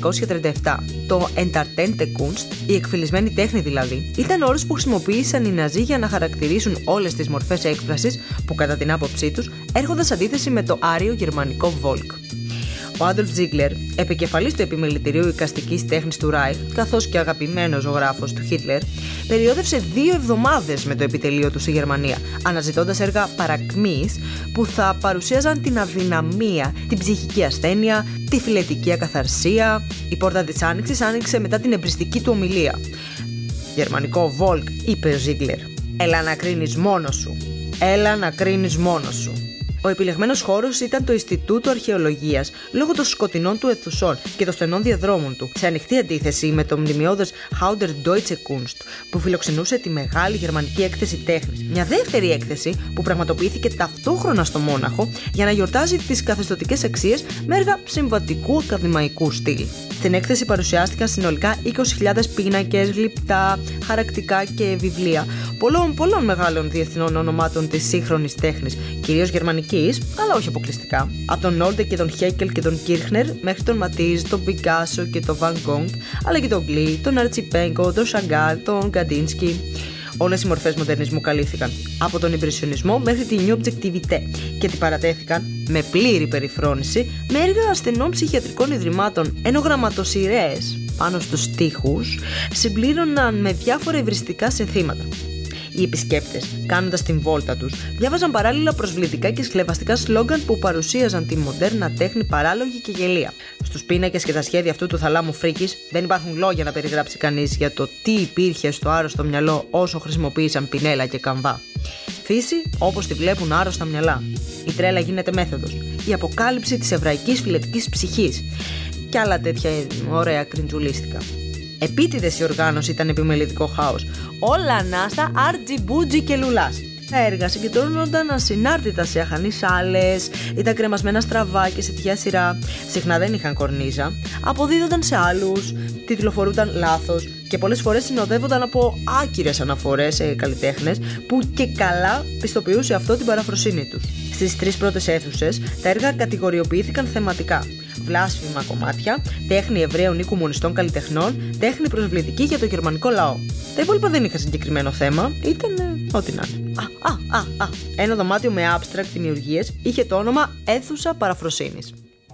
1937. Το Entartete Kunst, η εκφυλισμένη τέχνη δηλαδή, ήταν όρος που χρησιμοποίησαν οι Ναζί για να χαρακτηρίσουν όλες τις μορφές έκφρασης που κατά την άποψή τους έρχονταν σε αντίθεση με το άριο γερμανικό Volk. Ο Άντολφ Ζίγκλερ, επικεφαλής του επιμελητηρίου εικαστικής τέχνης του Ράιχ, καθώς και αγαπημένος ζωγράφος του Χίτλερ, περιόδευσε 2 εβδομάδες με το επιτελείο του στη Γερμανία, αναζητώντας έργα παρακμής που θα παρουσίαζαν την αδυναμία, την ψυχική ασθένεια, τη φιλετική ακαθαρσία. Η πόρτα της Άνοιξης άνοιξε μετά την εμπριστική του ομιλία. Γερμανικό Volk, είπε ο Ζίγκλερ. Έλα να κρίνεις μόνος σου. Έλα να κρίνεις μόνος σου. Ο επιλεγμένος χώρος ήταν το Ινστιτούτο Αρχαιολογίας, λόγω των σκοτεινών του αιθουσών και των στενών διαδρόμων του, σε ανοιχτή αντίθεση με το μνημειώδες Hauder Deutsche Kunst, που φιλοξενούσε τη μεγάλη γερμανική έκθεση τέχνης. Μια δεύτερη έκθεση που πραγματοποιήθηκε ταυτόχρονα στο Μόναχο για να γιορτάζει τις καθεστωτικές αξίες με έργα συμβατικού ακαδημαϊκού στυλ. Στην έκθεση παρουσιάστηκαν συνολικά 20.000 πίνακες, γλυπτά, χαρακτικά και βιβλία πολλών μεγάλων διεθνών ονομάτων της σύγχρονης τέχνης, κυρίως γερμανικής, αλλά όχι αποκλειστικά. Από τον Νόλτε και τον Χέκελ και τον Κίρχνερ μέχρι τον Ματίζ, τον Πικάσο και τον Βαν Γκόγκ, αλλά και τον Γκλί, τον Αρτσιπέγκο, τον Σαγκάρ, τον Καντίνσκι. Όλες οι μορφές μοντερνισμού καλύφθηκαν, από τον Ιμπρεσιονισμό μέχρι την New Objectivité, και την παρατέθηκαν με πλήρη περιφρόνηση με έργα ασθενών ψυχιατρικών ιδρυμάτων, ενώ γραμματοσειρές πάνω στους τοίχους συμπλήρωναν με διάφορα υβριστικά συνθήματα. Οι επισκέπτες, κάνοντας την βόλτα τους, διάβαζαν παράλληλα προσβλητικά και σκλεβαστικά σλόγγαν που παρουσίαζαν τη μοντέρνα τέχνη παράλογη και γελία. Στους πίνακες και τα σχέδια αυτού του θαλάμου φρίκης δεν υπάρχουν λόγια να περιγράψει κανείς για το τι υπήρχε στο άρρωστο μυαλό όσο χρησιμοποίησαν πινέλα και καμβά. Φύση όπως τη βλέπουν άρρωστα μυαλά. Η τρέλα γίνεται μέθοδος. Η αποκάλυψη της εβραϊκής φιλετικής ψυχής. Και άλλα τέτοια ωραία κριντζουλίστικα. Επίτηδες η οργάνωση ήταν επιμελητικό χάος. Όλα ανάστα, άρτζι, μπούτζι και λουλάς. Τα έργα συγκεντρώνονταν ασυνάρτητα σε αχανείς σάλες, ήταν κρεμασμένα στραβά και σε τυχαία σειρά. Συχνά δεν είχαν κορνίζα, αποδίδονταν σε άλλους, τιτλοφορούνταν λάθος και πολλές φορές συνοδεύονταν από άκυρες αναφορές σε καλλιτέχνες που και καλά πιστοποιούσε αυτό την παραφροσύνη τους. Στις 3 πρώτες αίθουσες τα έργα κατηγοριοποιήθηκαν θεματικά: βλάσφημα κομμάτια, τέχνη Εβραίων ή κομμουνιστών καλλιτεχνών, τέχνη προσβλητική για το γερμανικό λαό. Τα υπόλοιπα δεν είχαν συγκεκριμένο θέμα, ήταν ό,τι να είναι. Ένα δωμάτιο με abstract δημιουργίες είχε το όνομα Αίθουσα Παραφροσύνης.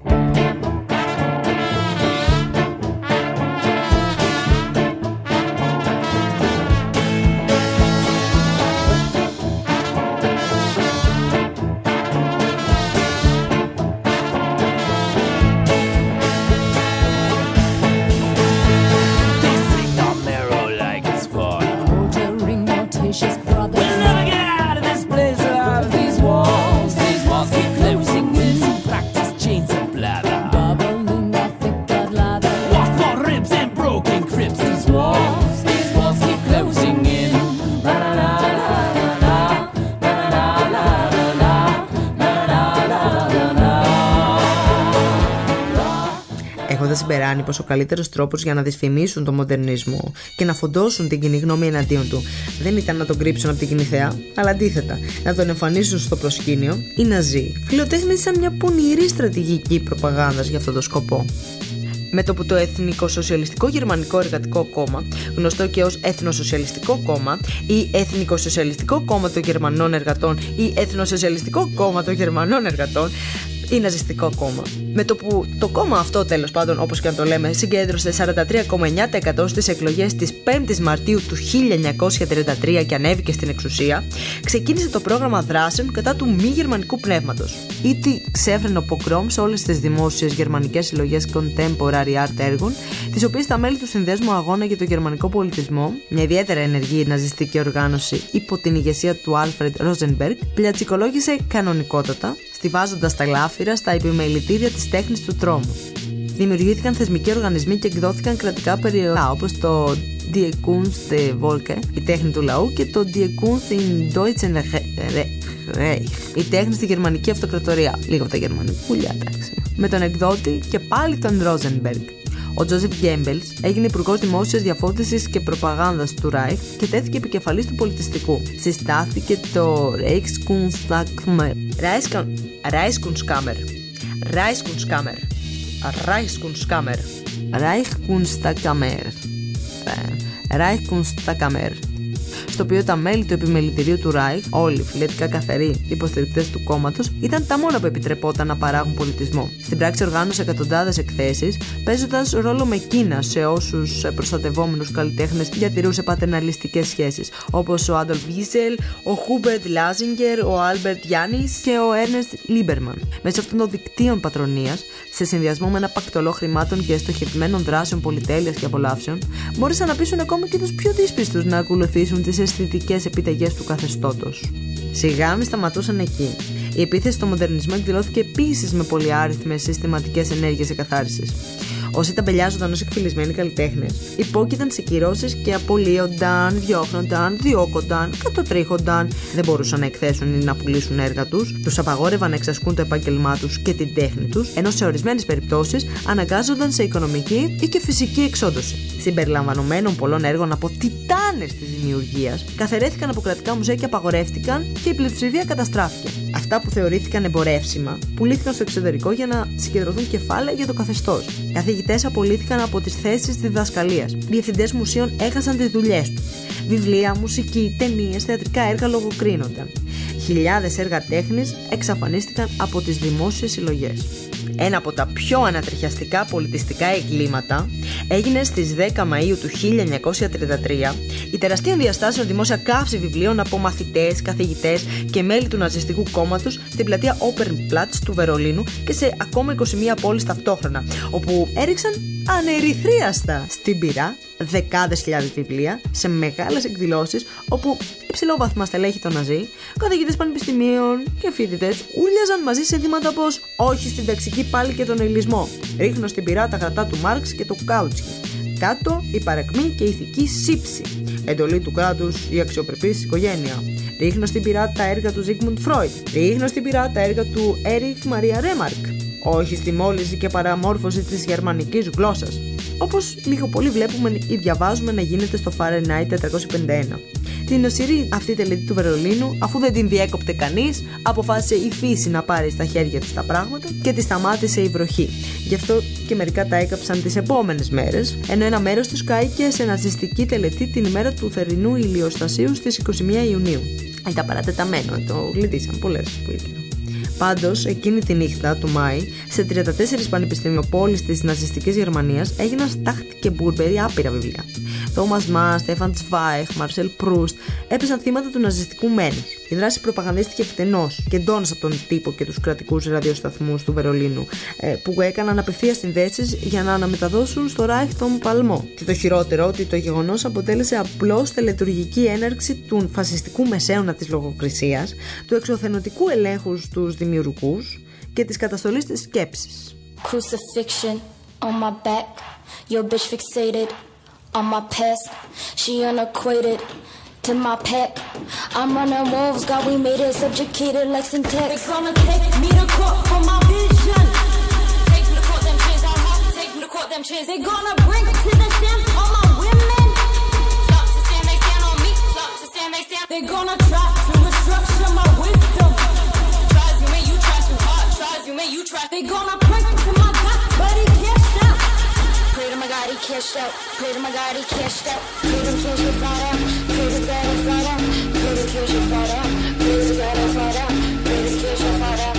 Έχοντας συμπεράνει πως ο καλύτερος τρόπος για να δυσφημίσουν τον μοντερνισμό και να φοντώσουν την κοινή γνώμη εναντίον του δεν ήταν να τον κρύψουν από την κοινή θεά, αλλά αντίθετα να τον εμφανίσουν στο προσκήνιο, οι Ναζί φιλοτέχνησαν μια πονηρή στρατηγική προπαγάνδας για αυτόν τον σκοπό. Με το που το Εθνικοσοσιαλιστικό Γερμανικό Εργατικό Κόμμα, γνωστό και ως Εθνοσοσιαλιστικό Κόμμα ή Εθνικοσοσιαλιστικό Κόμμα των Γερμανών Εργατών ή Εθνοσοσιαλιστικό Κόμμα των Γερμανών Εργατών ή Ναζιστικό κόμμα. Με το που το κόμμα αυτό, τέλος πάντων, όπως και αν το λέμε, συγκέντρωσε 43,9% στις εκλογές της 5ης Μαρτίου του 1933 και ανέβηκε στην εξουσία, ξεκίνησε το πρόγραμμα δράσεων κατά του μη γερμανικού πνεύματος. Ήτι ξέφρενο ποκρόμ σε όλες τις δημόσιες γερμανικές συλλογές contemporary art έργων, τις οποίες τα μέλη του Συνδέσμου Αγώνα για το Γερμανικό Πολιτισμό, μια ιδιαίτερα ενεργή ναζιστική οργάνωση υπό την ηγεσία του Άλφρεντ Ρόζενμπεργκ, πλατσικολόγησε κανονικότατα, στιβάζοντας τα λάφυρα στα επιμελητήρια της τέχνης του τρόμου. Δημιουργήθηκαν θεσμικοί οργανισμοί και εκδόθηκαν κρατικά περιοδικά όπως το Die Kunst der Volke, η τέχνη του λαού, και το Die Kunst im Deutschen Reich, η τέχνη στη γερμανική αυτοκρατορία. Λίγο από τα γερμανικούλια, εντάξει. Με τον εκδότη και πάλι τον Ρόζενμπεργκ. Ο Τζόζεφ Γκέμπελς έγινε υπουργός δημόσιας διαφώτισης και προπαγάνδας του Ράιχ και τέθηκε επικεφαλής του πολιτιστικού. Συστάθηκε το Reichskunstkammer, στο οποίο τα μέλη του επιμελητηρίου του Ράιχ, όλοι φιλετικά καθαροί υποστηρικτές του κόμματος, ήταν τα μόνα που επιτρεπόταν να παράγουν πολιτισμό. Στην πράξη οργάνωσε εκατοντάδες εκθέσεις, παίζοντας ρόλο με Κίνα σε όσους προστατευόμενους καλλιτέχνες διατηρούσε πατερναλιστικές σχέσεις, όπως ο Άντολφ Βίσελ, ο Χούμπερτ Λάζιγκερ, ο Άλμπερτ Γιάννης και ο Έρνεστ Λίμπερμαν. Μέσα αυτών των δικτύων πατρονίας, σε συνδυασμό με ένα πακτολό χρημάτων και στοχευμένων δράσεων πολυτέλειας και απολαύσεων, μπόρεσαν να πείσουν ακόμη και τους πιο δύσπιστους να ακολουθήσουν τις αισθητικές επιταγές του καθεστώτος. Σιγά μη σταματούσαν εκεί. Η επίθεση στο μοντερνισμό εκδηλώθηκε επίσης με πολυάριθμες συστηματικές ενέργειες εκαθάρισης. Όσοι ταμπελιάζονταν ως εκφυλισμένοι καλλιτέχνες, υπόκειταν σε κυρώσεις και απολύονταν, διώχνονταν, διώκονταν, κατοτρίχονταν, δεν μπορούσαν να εκθέσουν ή να πουλήσουν έργα τους, τους απαγόρευαν να εξασκούν το επάγγελμά τους και την τέχνη τους, ενώ σε ορισμένες περιπτώσεις αναγκάζονταν σε οικονομική ή και φυσική εξόντωση. Συμπεριλαμβανομένων πολλών έργων από τιτάνες της δημιουργίας, καθαιρέθηκαν από κρατικά μουζέα και απαγορεύτηκαν και η πλειοψηφία καταστράφηκε. Αυτά που θεωρήθηκαν εμπορεύσιμα πουλήθηκαν στο εξωτερικό για να συγκεντρωθούν κεφάλαια για το καθεστώς. Καθηγητές απολύθηκαν από τις θέσεις διδασκαλίας. Διευθυντές μουσείων έχασαν τις δουλειές τους. Βιβλία, μουσική, ταινίες, θεατρικά έργα λογοκρίνονταν. Χιλιάδες έργα τέχνης εξαφανίστηκαν από τις δημόσιες συλλογές. Ένα από τα πιο ανατριχιαστικά πολιτιστικά εγκλήματα έγινε στις 10 Μαΐου του 1933 η τεραστίων διαστάσεων δημόσια καύση βιβλίων από μαθητές, καθηγητές και μέλη του ναζιστικού κόμματος στην πλατεία Opernplatz του Βερολίνου και σε ακόμα 21 πόλεις ταυτόχρονα, όπου έριξαν ανερυθρίαστα στην πυρά δεκάδες χιλιάδες βιβλία σε μεγάλες εκδηλώσεις όπου υψηλόβαθμα στελέχη των Ναζί, καθηγητές πανεπιστημίων και φοιτητές ούρλιαζαν μαζί σε δήματα πως όχι στην ταξική πάλι και τον ελληνισμό. Ρίχνω στην πυρά τα γραπτά του Μάρξ και του Κάουτσχι. Κάτω η παρακμή και η ηθική σύψη. Εντολή του κράτους, η αξιοπρεπής οικογένεια. Ρίχνω στην πυρά τα έργα του Ζίγμουντ Φρόιντ. Ρίχνω στην πυρά τα έργα του Έριχ Μαρία Ρέμαρκ. Όχι στη μόλυνση και παραμόρφωση της γερμανικής γλώσσας. όπως λίγο πολύ βλέπουμε ή διαβάζουμε να γίνεται στο Fahrenheit 451. Την νοσηρή αυτή τελετή του Βερολίνου, αφού δεν την διέκοπτε κανείς, αποφάσισε η φύση να πάρει στα χέρια της τα πράγματα και τη σταμάτησε η βροχή. Γι' αυτό και μερικά τα έκαψαν τις επόμενες μέρες, ενώ ένα μέρος τους κάηκε σε ναζιστική τελετή την ημέρα του θερινού ηλιοστασίου στις 21 Ιουνίου. Ήταν παρατεταμένο, το γλιτήσαν πολύ καιρό. Πάντως, εκείνη τη νύχτα του Μάη, σε 34 πανεπιστημιοπόλεις της ναζιστικής Γερμανίας έγιναν Στάχτη και Μπούρμπερι άπειρα βιβλία. Τόμας Μαν, Στέφαν Τσβάιχ, Μαρσέλ Προύστ έπεσαν θύματα του ναζιστικού μένους. Η δράση προπαγανδίστηκε εκτενώς και εντόνως από τον τύπο και τους κρατικούς ραδιοσταθμούς του Βερολίνου, που έκαναν απευθείας συνδέσεις για να αναμεταδώσουν στο Ράιχ τον παλμό. Και το χειρότερο, ότι το γεγονός αποτέλεσε απλώς τελετουργική έναρξη του φασιστικού μεσαίωνα της λογοκρισίας, του εξωθενωτικού ελέγχου στους δημιουργούς και της καταστολής της σκέψης. Crucifixion on my back, your bitch fixated on my past, she unacquainted to my pack. I'm running wolves, God we made it, subjugated like syntax. They gonna take me to court for my vision. Take me to court, them chins, I have to take me to court, them chins. They gonna bring to the stand all my women. Flop to stand, they stand on me, flop to stand, they stand. They gonna try to restructure my wisdom. Tries you make you try too hard, tries you make you try. They gonna pray to my God, but he can't stop. Pray to my God, he cashed out. Pray to my God, he cashed out. Pray to kill you, fly down. Pray to God, he fly down. Pray to kill you, fly down. Pray to God, he fly down. Pray to kill you, fly down.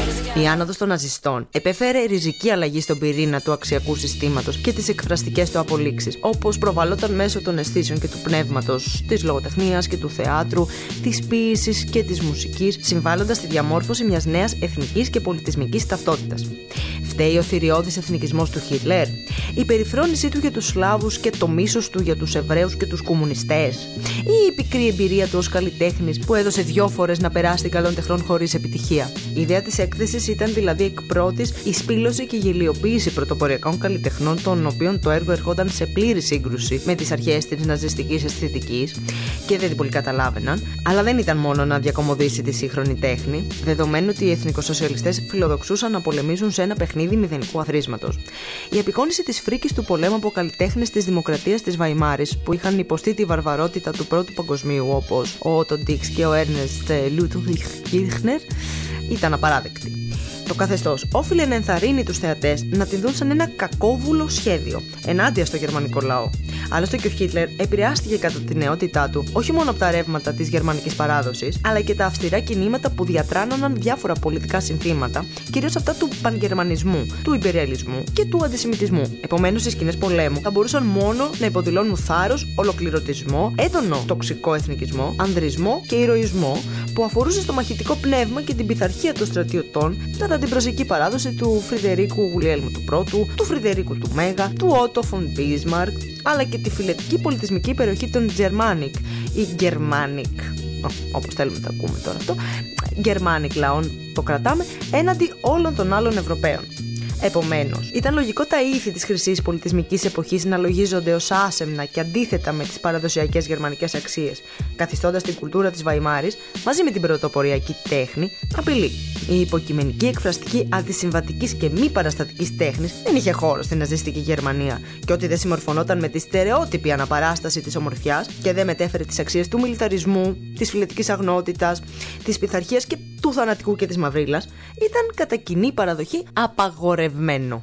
Η άνοδος των ναζιστών επέφερε ριζική αλλαγή στον πυρήνα του αξιακού συστήματος και τις εκφραστικές του απολύξεις, όπως προβαλόταν μέσω των αισθήσεων και του πνεύματος, της λογοτεχνίας και του θεάτρου, της ποίησης και της μουσικής, συμβάλλοντας στη διαμόρφωση μιας νέας εθνικής και πολιτισμικής ταυτότητας. Φταίει ο θηριώδης εθνικισμός του Χίτλερ, η περιφρόνησή του για τους Σλάβους και το μίσος του για τους Εβραίους και τους κομμουνιστές, ή η πικρή εμπειρία του ως καλλιτέχνης που έδωσε 2 φορές να περάσει την καλών τεχνών χωρίς επιτυχία. Η ιδέα της έκθεσης ήταν δηλαδή εκ πρώτης η σπήλωση και η γελιοποίηση πρωτοποριακών καλλιτεχνών, των οποίων το έργο ερχόταν σε πλήρη σύγκρουση με τις αρχές της ναζιστικής αισθητικής και δεν την πολύ καταλάβαιναν, αλλά δεν ήταν μόνο να διακομωδήσει τη σύγχρονη τέχνη, δεδομένου ότι οι εθνικοσοσιαλιστές φιλοδοξούσαν να πολεμήσουν σε ένα παιχνίδι μηδενικού αθροίσματος. Η απεικόνιση της φρίκης του πολέμου από καλλιτέχνες της δημοκρατίας της Βαϊμάρης, που είχαν υποστεί τη βαρβαρότητα του Πρώτου Παγκοσμίου, όπως ο Ότο Ντίξ και ο Έρνεστ Λούτβιχ Κίρχνερ, ήταν απαράδεκτη. Το καθεστώς όφιλε να ενθαρρύνει τους θεατές να την δουν σαν ένα κακόβουλο σχέδιο ενάντια στο γερμανικό λαό. Άλλωστε και ο Χίτλερ επηρεάστηκε κατά τη νεότητά του όχι μόνο από τα ρεύματα της γερμανικής παράδοσης, αλλά και τα αυστηρά κινήματα που διατράνωναν διάφορα πολιτικά συνθήματα, κυρίως αυτά του πангερμανισμού, του ιμπεριαλισμού και του αντισημιτισμού. Επομένως, οι σκηνές πολέμου θα μπορούσαν μόνο να υποδηλώνουν θάρρος, ολοκληρωτισμό, έντονο τοξικό εθνικισμό, ανδρισμό και ηρωισμό, που αφορούσε στο μαχητικό πνεύμα και την πειθαρχία των στρατιωτών κατά την προσωπική παράδοση του Φριντερίκου Γουλιέλμου του Πρώτου, του Φριντερίκου του Μέγα, του Ότο φον Μπίσμαρκ, αλλά και τη φιλετική πολιτισμική περιοχή των Germanic ή Germanic, όπως θέλουμε να το ακούμε τώρα αυτό, Germanic λαών το κρατάμε, έναντι όλων των άλλων Ευρωπαίων. Επομένως, ήταν λογικό τα ήθη της χρυσής πολιτισμικής εποχής να λογίζονται ως άσεμνα και αντίθετα με τις παραδοσιακές γερμανικές αξίες, καθιστώντας την κουλτούρα της Βαϊμάρης, μαζί με την πρωτοποριακή τέχνη, απειλή. Η υποκειμενική εκφραστική αντισυμβατικής και μη παραστατικής τέχνης δεν είχε χώρο στην ναζιστική Γερμανία, και ό,τι δεν συμμορφωνόταν με τη στερεότυπη αναπαράσταση της ομορφιάς και δεν μετέφερε τις αξίες του μιλιταρισμού, της φιλετικής αγνότητας, της πειθαρχίας και του θανατικού και της μαυρίλας, ήταν κατά κοινή παραδοχή απαγορευμένο.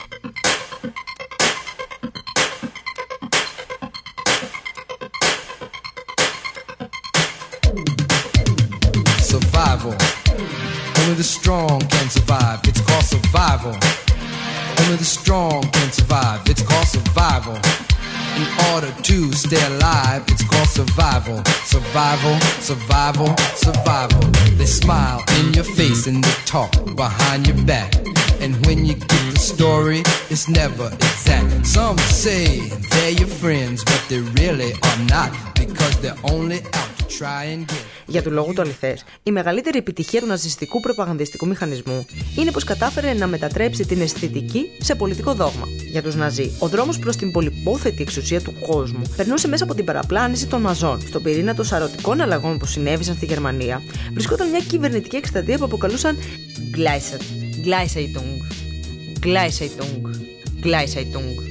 Survival. Only the strong can survive. It's called survival. Only the strong can survive. It's called survival. In order to stay alive, it's called survival. Survival, survival, survival. They smile in your face and they talk behind your back. And when you get the story, it's never exact. Some say they're your friends, but they really are not, because they're only out to try and get. Για του λόγου του αληθές, η μεγαλύτερη επιτυχία του ναζιστικού προπαγανδιστικού μηχανισμού είναι πως κατάφερε να μετατρέψει την αισθητική σε πολιτικό δόγμα. Για τους Ναζί, ο δρόμος προς την πολυπόθετη εξουσία του κόσμου περνούσε μέσα από την παραπλάνηση των μαζών. Στον πυρήνα των σαρωτικών αλλαγών που συνέβησαν στη Γερμανία, βρισκόταν μια κυβερνητική εκστρατεία που αποκαλούσαν Gleichzeitung.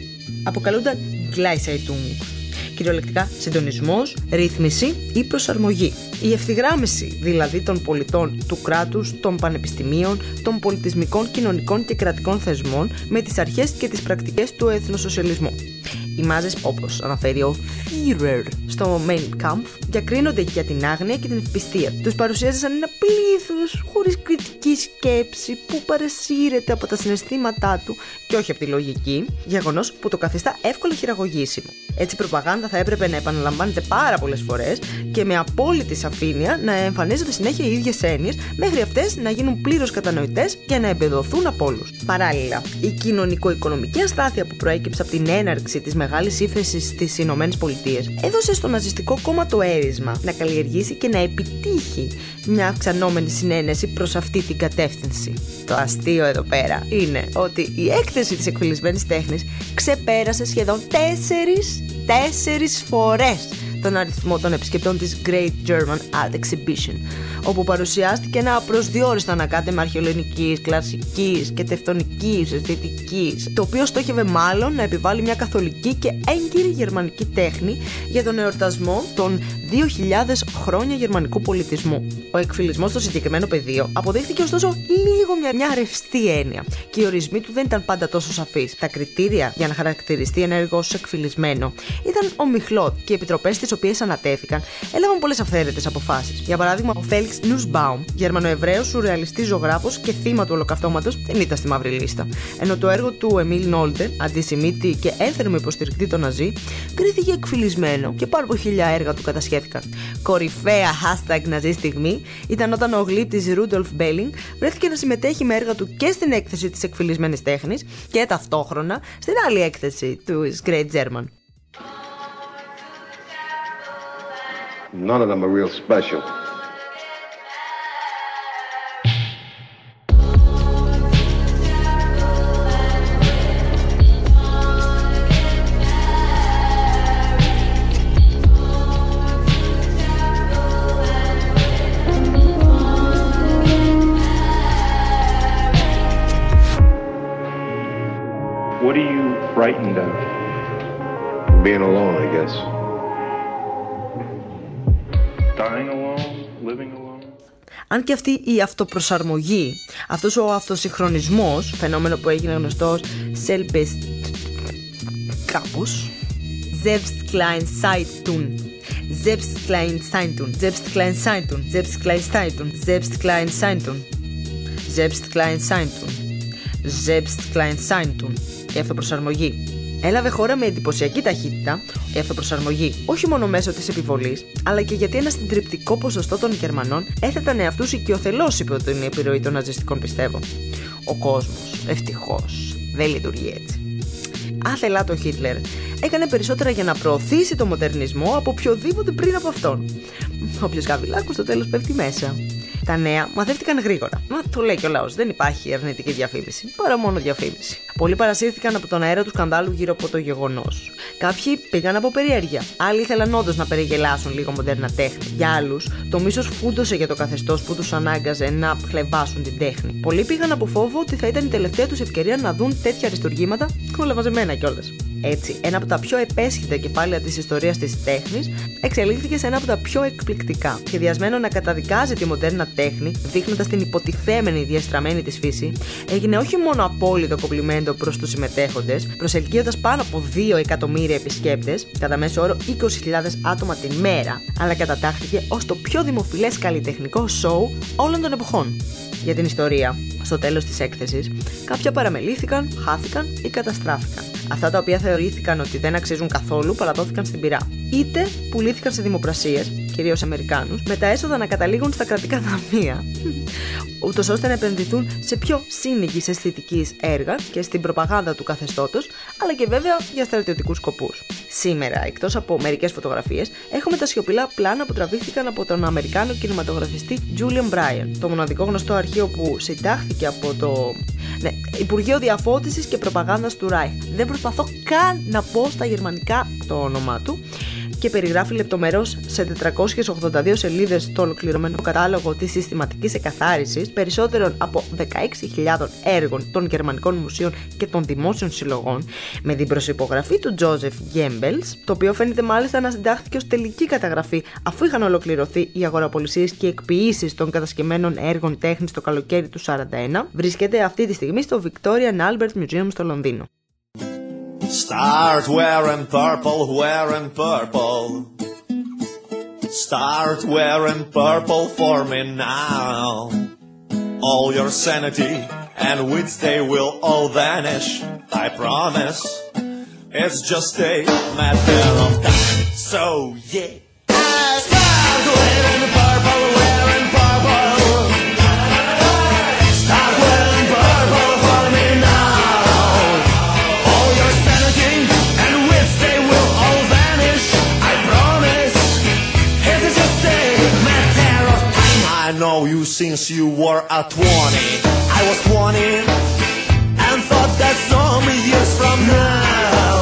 αποκαλούνταν Gleichschaltung. Κυριολεκτικά συντονισμός, ρύθμιση ή προσαρμογή. Η ευθυγράμμιση δηλαδή των πολιτών, του κράτους, των πανεπιστημίων, των πολιτισμικών, κοινωνικών και κρατικών θεσμών με τις αρχές και τις πρακτικές του εθνοσοσιαλισμού. Οι μάζες, όπως αναφέρει ο Führer στο Mein Kampf, διακρίνονται για την άγνοια και την ευπιστία. Τους παρουσιάζει σαν ένα πλήθος χωρίς κριτική σκέψη που παρασύρεται από τα συναισθήματά του και όχι από τη λογική, γεγονός που το καθιστά εύκολα χειραγωγήσιμο. Έτσι η προπαγάνδα θα έπρεπε να επαναλαμβάνεται πάρα πολλές φορές και με απόλυτη σαφήνεια να εμφανίζονται συνέχεια οι ίδιες έννοιες, μέχρι αυτές να γίνουν πλήρως κατανοητές και να εμπεδοθούν από όλους. Παράλληλα, η κοινωνικο-οικονομική αστάθεια που προέκυψε από την έναρξη της μεγάλης ύφεσης στις Ηνωμένες Πολιτείες έδωσε στο ναζιστικό κόμμα το έρισμα να καλλιεργήσει και να επιτύχει μια αυξανόμενη συνένεση προς αυτή την κατεύθυνση. Το αστείο εδώ πέρα είναι ότι η έκθεση της εκφυλισμένης τέχνης ξεπέρασε σχεδόν 4 φορές τον αριθμό των επισκεπτών της Great German Art Exhibition, όπου παρουσιάστηκε ένα απροσδιόριστο ανακάτεμα αρχαιοελληνικής, κλασικής και τευτονικής αισθητικής, το οποίο στόχευε μάλλον να επιβάλλει μια καθολική και έγκυρη γερμανική τέχνη για τον εορτασμό των 2.000 χρόνια γερμανικού πολιτισμού. Ο εκφυλισμός στο συγκεκριμένο πεδίο αποδείχθηκε ωστόσο λίγο μια ρευστή έννοια και οι ορισμοί του δεν ήταν πάντα τόσο σαφείς. Τα κριτήρια για να χαρακτηριστεί ένα έργο ως εκφυλισμένο ήταν ομιχλό και οι επιτροπές τις οποίες ανατέθηκαν έλαβαν πολλές αυθαίρετες αποφάσεις. Για παράδειγμα, ο Φέλιξ Νουσμπάουμ, Γερμανοεβραίος σουρεαλιστής ζωγράφος και θύμα του Ολοκαυτώματος, δεν ήταν στη μαύρη λίστα. Ενώ το έργο του Εμίλ Νόλτε, αντισημίτη και ένθερμο υποστηρικτή των Ναζί, κρίθηκε εκφυλισμένο και πάνω από 1.000 έργα του κατασχέθηκαν. Κορυφαία #Ναζί στιγμή ήταν όταν ο γλύπτης Ρούντολφ Μπέλινγκ βρέθηκε να συμμετέχει με έργα του και στην έκθεση της εκφυλισμένης τέχνης και ταυτόχρονα στην άλλη έκθεση του Great German. None of them are real special. What are you frightened of? Being alone, I guess. Dying alone, living alone. Αν και αυτή η αυτοπροσαρμογή, αυτός ο αυτοσυγχρονισμός, φαινόμενο που έγινε γνωστό Selbst κάπως, Selbstkleinzeitung, Selbstkleinzeitung, Selbstkleinzeitung, Selbstkleinzeitung, Selbstkleinzeitung, Selbstkleinzeitung, Selbstkleinzeitung, η αυτοπροσαρμογή. Έλαβε χώρα με εντυπωσιακή ταχύτητα η αυτοπροσαρμογή, όχι μόνο μέσω της επιβολής, αλλά και γιατί ένα συντριπτικό ποσοστό των Γερμανών έθεταν εαυτούς οικειοθελώς υπό την επιρροή των ναζιστικών πιστεύων. Ο κόσμος, ευτυχώς, δεν λειτουργεί έτσι. Άθελά το Χίτλερ έκανε περισσότερα για να προωθήσει το μοντερνισμό από οποιοδήποτε πριν από αυτόν. Όποιος γαβιλάκος στο τέλος πέφτει μέσα. Τα νέα μαθεύτηκαν γρήγορα. Μα το λέει και ο λαός. Δεν υπάρχει αρνητική διαφήμιση, παρά μόνο διαφήμιση. Πολλοί παρασύρθηκαν από τον αέρα του σκανδάλου γύρω από το γεγονός. Κάποιοι πήγαν από περιέργεια. Άλλοι ήθελαν όντως να περιγελάσουν λίγο μοντέρνα τέχνη. Για άλλους, το μίσος φούντωσε για το καθεστώς που τους ανάγκαζε να χλεβάσουν την τέχνη. Πολλοί πήγαν από φόβο ότι θα ήταν η τελευταία τους ευκαιρία να δουν τέτοια αριστουργήματα, όλα μαζεμένα κιόλας. Έτσι, ένα από τα πιο επέσχυντα κεφάλαια της ιστορίας της τέχνης εξελίχθηκε σε ένα από τα πιο εκπληκτικά. Σχεδιασμένο να καταδικάζει τη μοντέρνα τέχνη, δείχνοντας την υποτιθέμενη διαστραμμένη της φύση, έγινε όχι μόνο απόλυτο κομπλιμέντο προς τους συμμετέχοντες, προσελκύοντας πάνω από 2 εκατομμύρια επισκέπτες, κατά μέσο όρο 20.000 άτομα την μέρα, αλλά κατατάχθηκε ως το πιο δημοφιλές καλλιτεχνικό σοου όλων των εποχών. Για την ιστορία, στο τέλος της έκθεσης, κάποια παραμελήθηκαν, χάθηκαν ή καταστράφηκαν. Αυτά τα οποία θεωρήθηκαν ότι δεν αξίζουν καθόλου παραδόθηκαν στην πυρά. Είτε πουλήθηκαν σε δημοπρασίες, κυρίως Αμερικάνους, με τα έσοδα να καταλήγουν στα κρατικά ταμεία, ούτως ώστε να επενδυθούν σε πιο σύνηγης αισθητικής έργα και στην προπαγάνδα του καθεστώτος, αλλά και βέβαια για στρατιωτικούς σκοπούς. Σήμερα, εκτός από μερικές φωτογραφίες, έχουμε τα σιωπηλά πλάνα που τραβήχθηκαν από τον Αμερικάνο κινηματογραφιστή Julian Bryan, το μοναδικό γνωστό αρχείο που συντάχθηκε από το Υπουργείο Διαφώτισης και Προπαγάνδας του Ράιχ. Δεν προσπαθώ καν να πω στα γερμανικά το όνομά του. και περιγράφει λεπτομερώς σε 482 σελίδες το ολοκληρωμένο κατάλογο της συστηματικής εκαθάρισης περισσότερων από 16.000 έργων των γερμανικών μουσείων και των δημόσιων συλλογών, με την προσυπογραφή του Τζόζεφ Γκέμπελς, το οποίο φαίνεται μάλιστα να συντάχθηκε ως τελική καταγραφή αφού είχαν ολοκληρωθεί οι αγοραπολισίες και οι εκποίησεις των κατασκευμένων έργων τέχνης το καλοκαίρι του 1941, βρίσκεται αυτή τη στιγμή στο Victoria and Albert Museum στο Λονδίνο. Start wearing purple, wearing purple. Start wearing purple for me now. All your sanity and wits, they will all vanish, I promise. It's just a matter of time. So yeah. Start wearing purple, wearing purple. Start wearing purple for me now. All your sanity and wits, they will all vanish, I promise. It's just a matter of time. I know you since you were at 20. I was 20 and thought that some years from now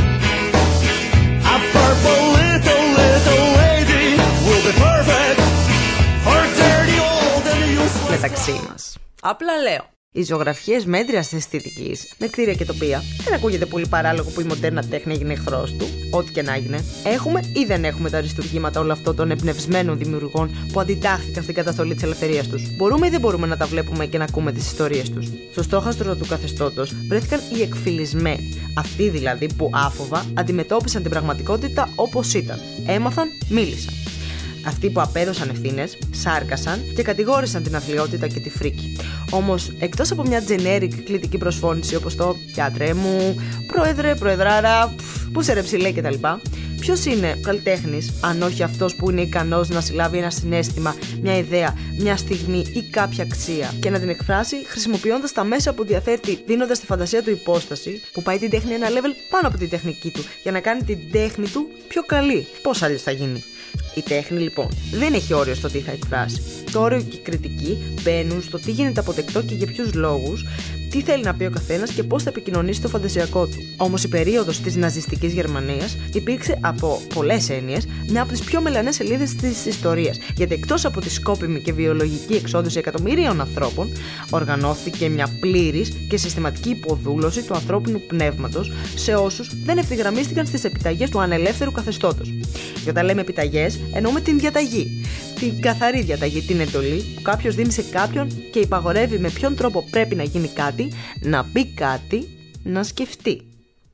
a purple little lady will be perfect for dirty old and useless. Μεταξύ μας. Απλά λέω. Οι ζωγραφιές μέτριας αισθητικής, με κτίρια και τοπία, δεν ακούγεται πολύ παράλογο που η μοντέρνα τέχνη έγινε εχθρός του, ό,τι και να έγινε. Έχουμε ή δεν έχουμε τα αριστουργήματα όλων αυτών των εμπνευσμένων δημιουργών που αντιτάχθηκαν στην καταστολή της ελευθερίας τους? Μπορούμε ή δεν μπορούμε να τα βλέπουμε και να ακούμε τις ιστορίες τους? Στο στόχαστρο του καθεστώτος βρέθηκαν οι εκφυλισμένοι, αυτοί δηλαδή που άφοβα αντιμετώπισαν την πραγματικότητα όπως ήταν. Έμαθαν, μίλησαν. Αυτοί που απέδωσαν ευθύνες, σάρκασαν και κατηγόρησαν την αθλιότητα και τη φρίκη. Όμως, εκτός από μια generic κλητική προσφώνηση όπως το «Γιατρέ μου», «Πρόεδρε», «Προεδράρα», «Πού σε ρε ψηλέ» κτλ., ποιος είναι καλλιτέχνης, αν όχι αυτός που είναι ικανός να συλλάβει ένα συναίσθημα, μια ιδέα, μια στιγμή ή κάποια αξία και να την εκφράσει χρησιμοποιώντας τα μέσα που διαθέτει, δίνοντας στη φαντασία του υπόσταση, που πάει την τέχνη ένα level πάνω από την τεχνική του, για να κάνει την τέχνη του πιο καλή? Πώς αλλιώς θα γίνει? Η τέχνη λοιπόν δεν έχει όριο στο τι θα εκφράσει. Το όριο και η κριτική μπαίνουν στο τι γίνεται αποδεκτό και για ποιους λόγους, τι θέλει να πει ο καθένας και πώς θα επικοινωνήσει το φαντασιακό του. Όμως η περίοδος της ναζιστικής Γερμανίας υπήρξε από πολλές έννοιες μια από τις πιο μελανές σελίδες της ιστορίας, γιατί εκτός από τη σκόπιμη και βιολογική εξόντωση εκατομμύριων ανθρώπων, οργανώθηκε μια πλήρης και συστηματική υποδούλωση του ανθρώπινου πνεύματος σε όσους δεν ευθυγραμμίστηκαν στις επιταγές του ανελεύθερου καθεστώτος. Και όταν λέμε επιταγές, εννοούμε την διαταγή. Την καθαρή διαταγή, την εντολή που κάποιος δίνει σε κάποιον και υπαγορεύει με ποιον τρόπο πρέπει να γίνει κάτι, να πει κάτι, να σκεφτεί.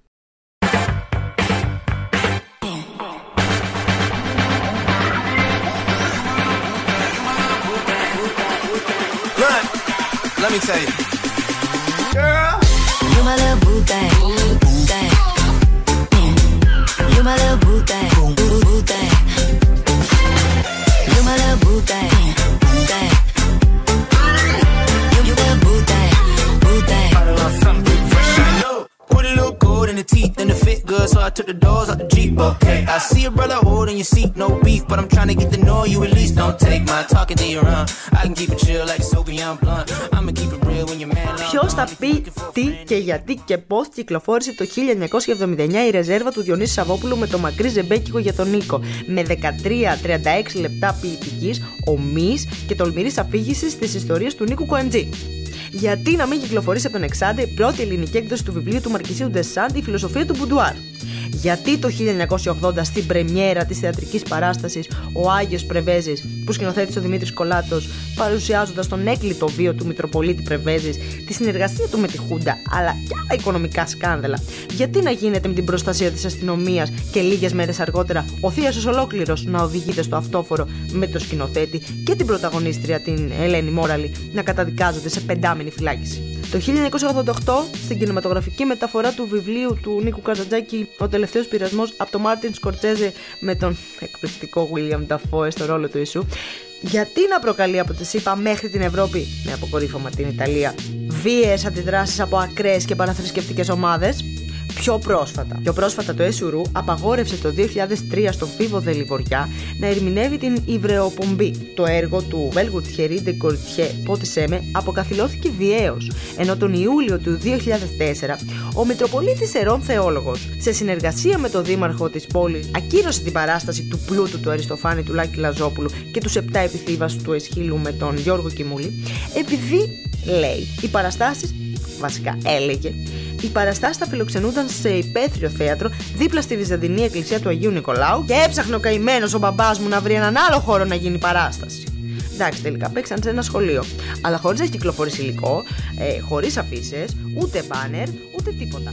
Let me tell you. Girl, you my little boo thing. You my little boo thing. Boo thing. You my little boo thing. You little boo thing. Boo thing. Put a little gold in the teeth and the fit good, so I took the doors out the Jeep. Okay, I see a brother holding your seat, no beef, but I'm trying to get to know you at least. Don't take my talking to your own. I can keep it chill like Soviet blunt. I'ma keep it real when you're man. Ποιος θα πει τι και γιατί και πώς κυκλοφόρησε το 1979 η ρεζέρβα του Διονύση Σαββόπουλου με το μακρύ ζεμπέκικο για τον Νίκο, με 13-36 λεπτά ποιητικής, ομής και τολμηρής αφήγησης της ιστορίας του Νίκου Κοεντζή? Γιατί να μην κυκλοφορήσει από τον Εξάντε η πρώτη ελληνική έκδοση του βιβλίου του Μαρκισίου Ντεσάντ, η φιλοσοφία του Μπουντουάρ? Γιατί το 1980 στην πρεμιέρα της θεατρικής παράστασης Ο Άγιος Πρεβέζης, που σκηνοθέτησε ο Δημήτρης Κολάτος, παρουσιάζοντας τον έκλειτο βίο του Μητροπολίτη Πρεβέζης, τη συνεργασία του με τη Χούντα αλλά και άλλα οικονομικά σκάνδαλα? Γιατί να γίνεται με την προστασία της αστυνομίας και λίγες μέρες αργότερα ο Θείασος ολόκληρος να οδηγείται στο αυτόφορο με το σκηνοθέτη και την πρωταγωνίστρια την Ελένη Μόραλη να καταδικάζονται σε 5μηνη φυλάκιση? Το 1988, στην κινηματογραφική μεταφορά του βιβλίου του Νίκου Καζαντζάκη «Ο τελευταίος πειρασμός» από τον Μάρτιν Σκορτσέζε με τον εκπληκτικό William Dafoe στο ρόλο του Ιησού, γιατί να προκαλεί από τη ΣΥΠΑ μέχρι την Ευρώπη, με αποκορύφωμα την Ιταλία, βίαιες αντιδράσεις από ακραίες και παραθρησκευτικές ομάδες? πιο πρόσφατα. Πιο πρόσφατα το Εσουρού απαγόρευσε το 2003 στον Φίβο de Livorιά να ερμηνεύει την Ιβρεοπομπή. Το έργο του Βέλγου Thierry de Gaultier Πότισέμε αποκαθιλώθηκε βιαίως, ενώ τον Ιούλιο του 2004 ο Μητροπολίτης Ερών Θεόλογος, σε συνεργασία με τον δήμαρχο της πόλης, ακύρωσε την παράσταση του πλούτου του Αριστοφάνη του Λάκη Λαζόπουλου και τους 7 επιθύβαστους του Εσχύλου με τον Γιώργο Κιμούλη, επειδή, λέει, οι παραστάσεις, βασικά έλεγε, οι παραστάσεις θα φιλοξενούνταν σε υπαίθριο θέατρο δίπλα στη Βυζαντινή Εκκλησία του Αγίου Νικολάου και έψαχνε ο καημένος ο μπαμπάς μου να βρει έναν άλλο χώρο να γίνει παράσταση. Εντάξει, τελικά παίξαν σε ένα σχολείο, αλλά χωρίς να έχει κυκλοφορήσει υλικό, χωρίς αφίσες, ούτε μπάνερ, ούτε τίποτα.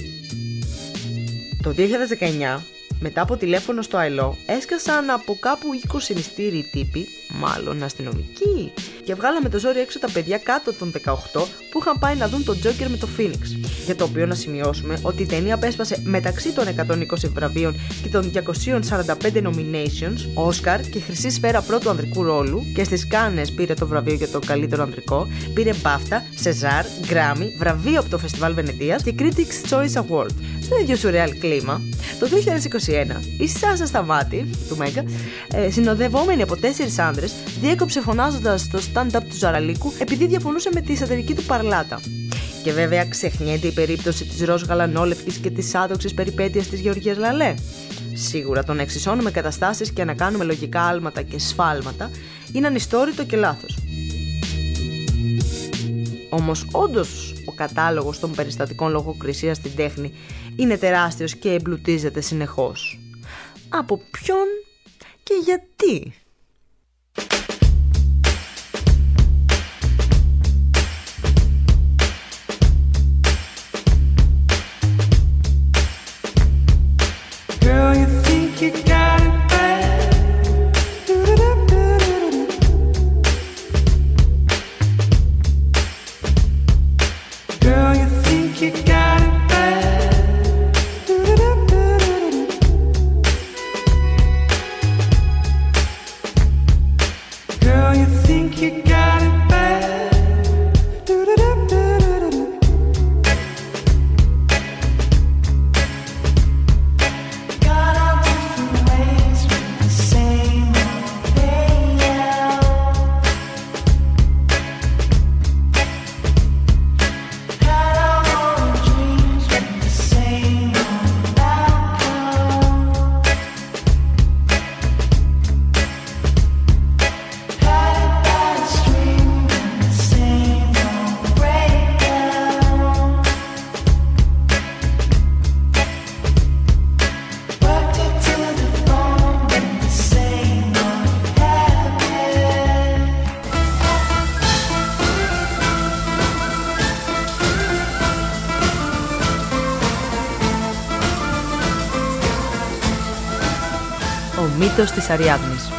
Το 2019, μετά από τηλέφωνο στο ΑΕΛΟ, έσκασαν από κάπου 20 μυστήριοι τύποι, μάλλον αστυνομικοί, και βγάλαμε το ζόρι έξω τα παιδιά κάτω των 18 που είχαν πάει να δουν τον Τζόκερ με το Phoenix. Για το οποίο να σημειώσουμε ότι η ταινία απέσπασε μεταξύ των 120 βραβείων και των 245 nominations, Oscar και χρυσή σφαίρα πρώτου ανδρικού ρόλου, και στις Κάνες πήρε το βραβείο για το καλύτερο ανδρικό, πήρε BAFTA, Σεζάρ, Γκράμι, βραβείο από το Φεστιβάλ Βενετίας και Critics' Choice Award. Στο ίδιο σουρεάλ κλίμα, το 2021, η Σάσα Σταμάτη, του Μέγκα, συνοδευόμενη από 4 άντρες, διέκοψε φωνάζοντας στο stand-up του Ζαραλίκου επειδή διαφωνούσε με τη σατυρική του παρλάτα. Και βέβαια ξεχνιέται η περίπτωση της Ροζ Γαλανόλευκης και της άδοξης περιπέτειας της Γεωργίας Λαλέ. Σίγουρα το να εξισώνουμε καταστάσεις και να κάνουμε λογικά άλματα και σφάλματα είναι ανιστόρητο και λάθος. Όμως όντως ο κατάλογος των περιστατικών λογοκρισίας στην τέχνη είναι τεράστιος και εμπλουτίζεται συνεχώς. Από ποιον και γιατί? Girl, you think you got it bad. Girl, you think you got it bad. Girl, you think you got it bad. Ο μύθος της Αριάδνης.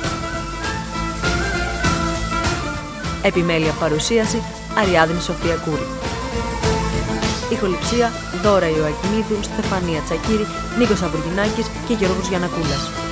Επιμέλεια παρουσίαση Αριάδνη Σοφία Κούρη. Ηχοληψία Δώρα Ιωακιμίδου, Στεφανία Τσακύρη, Νίκος Αμπουργινάκης και Γιώργος Γιαννακούλας.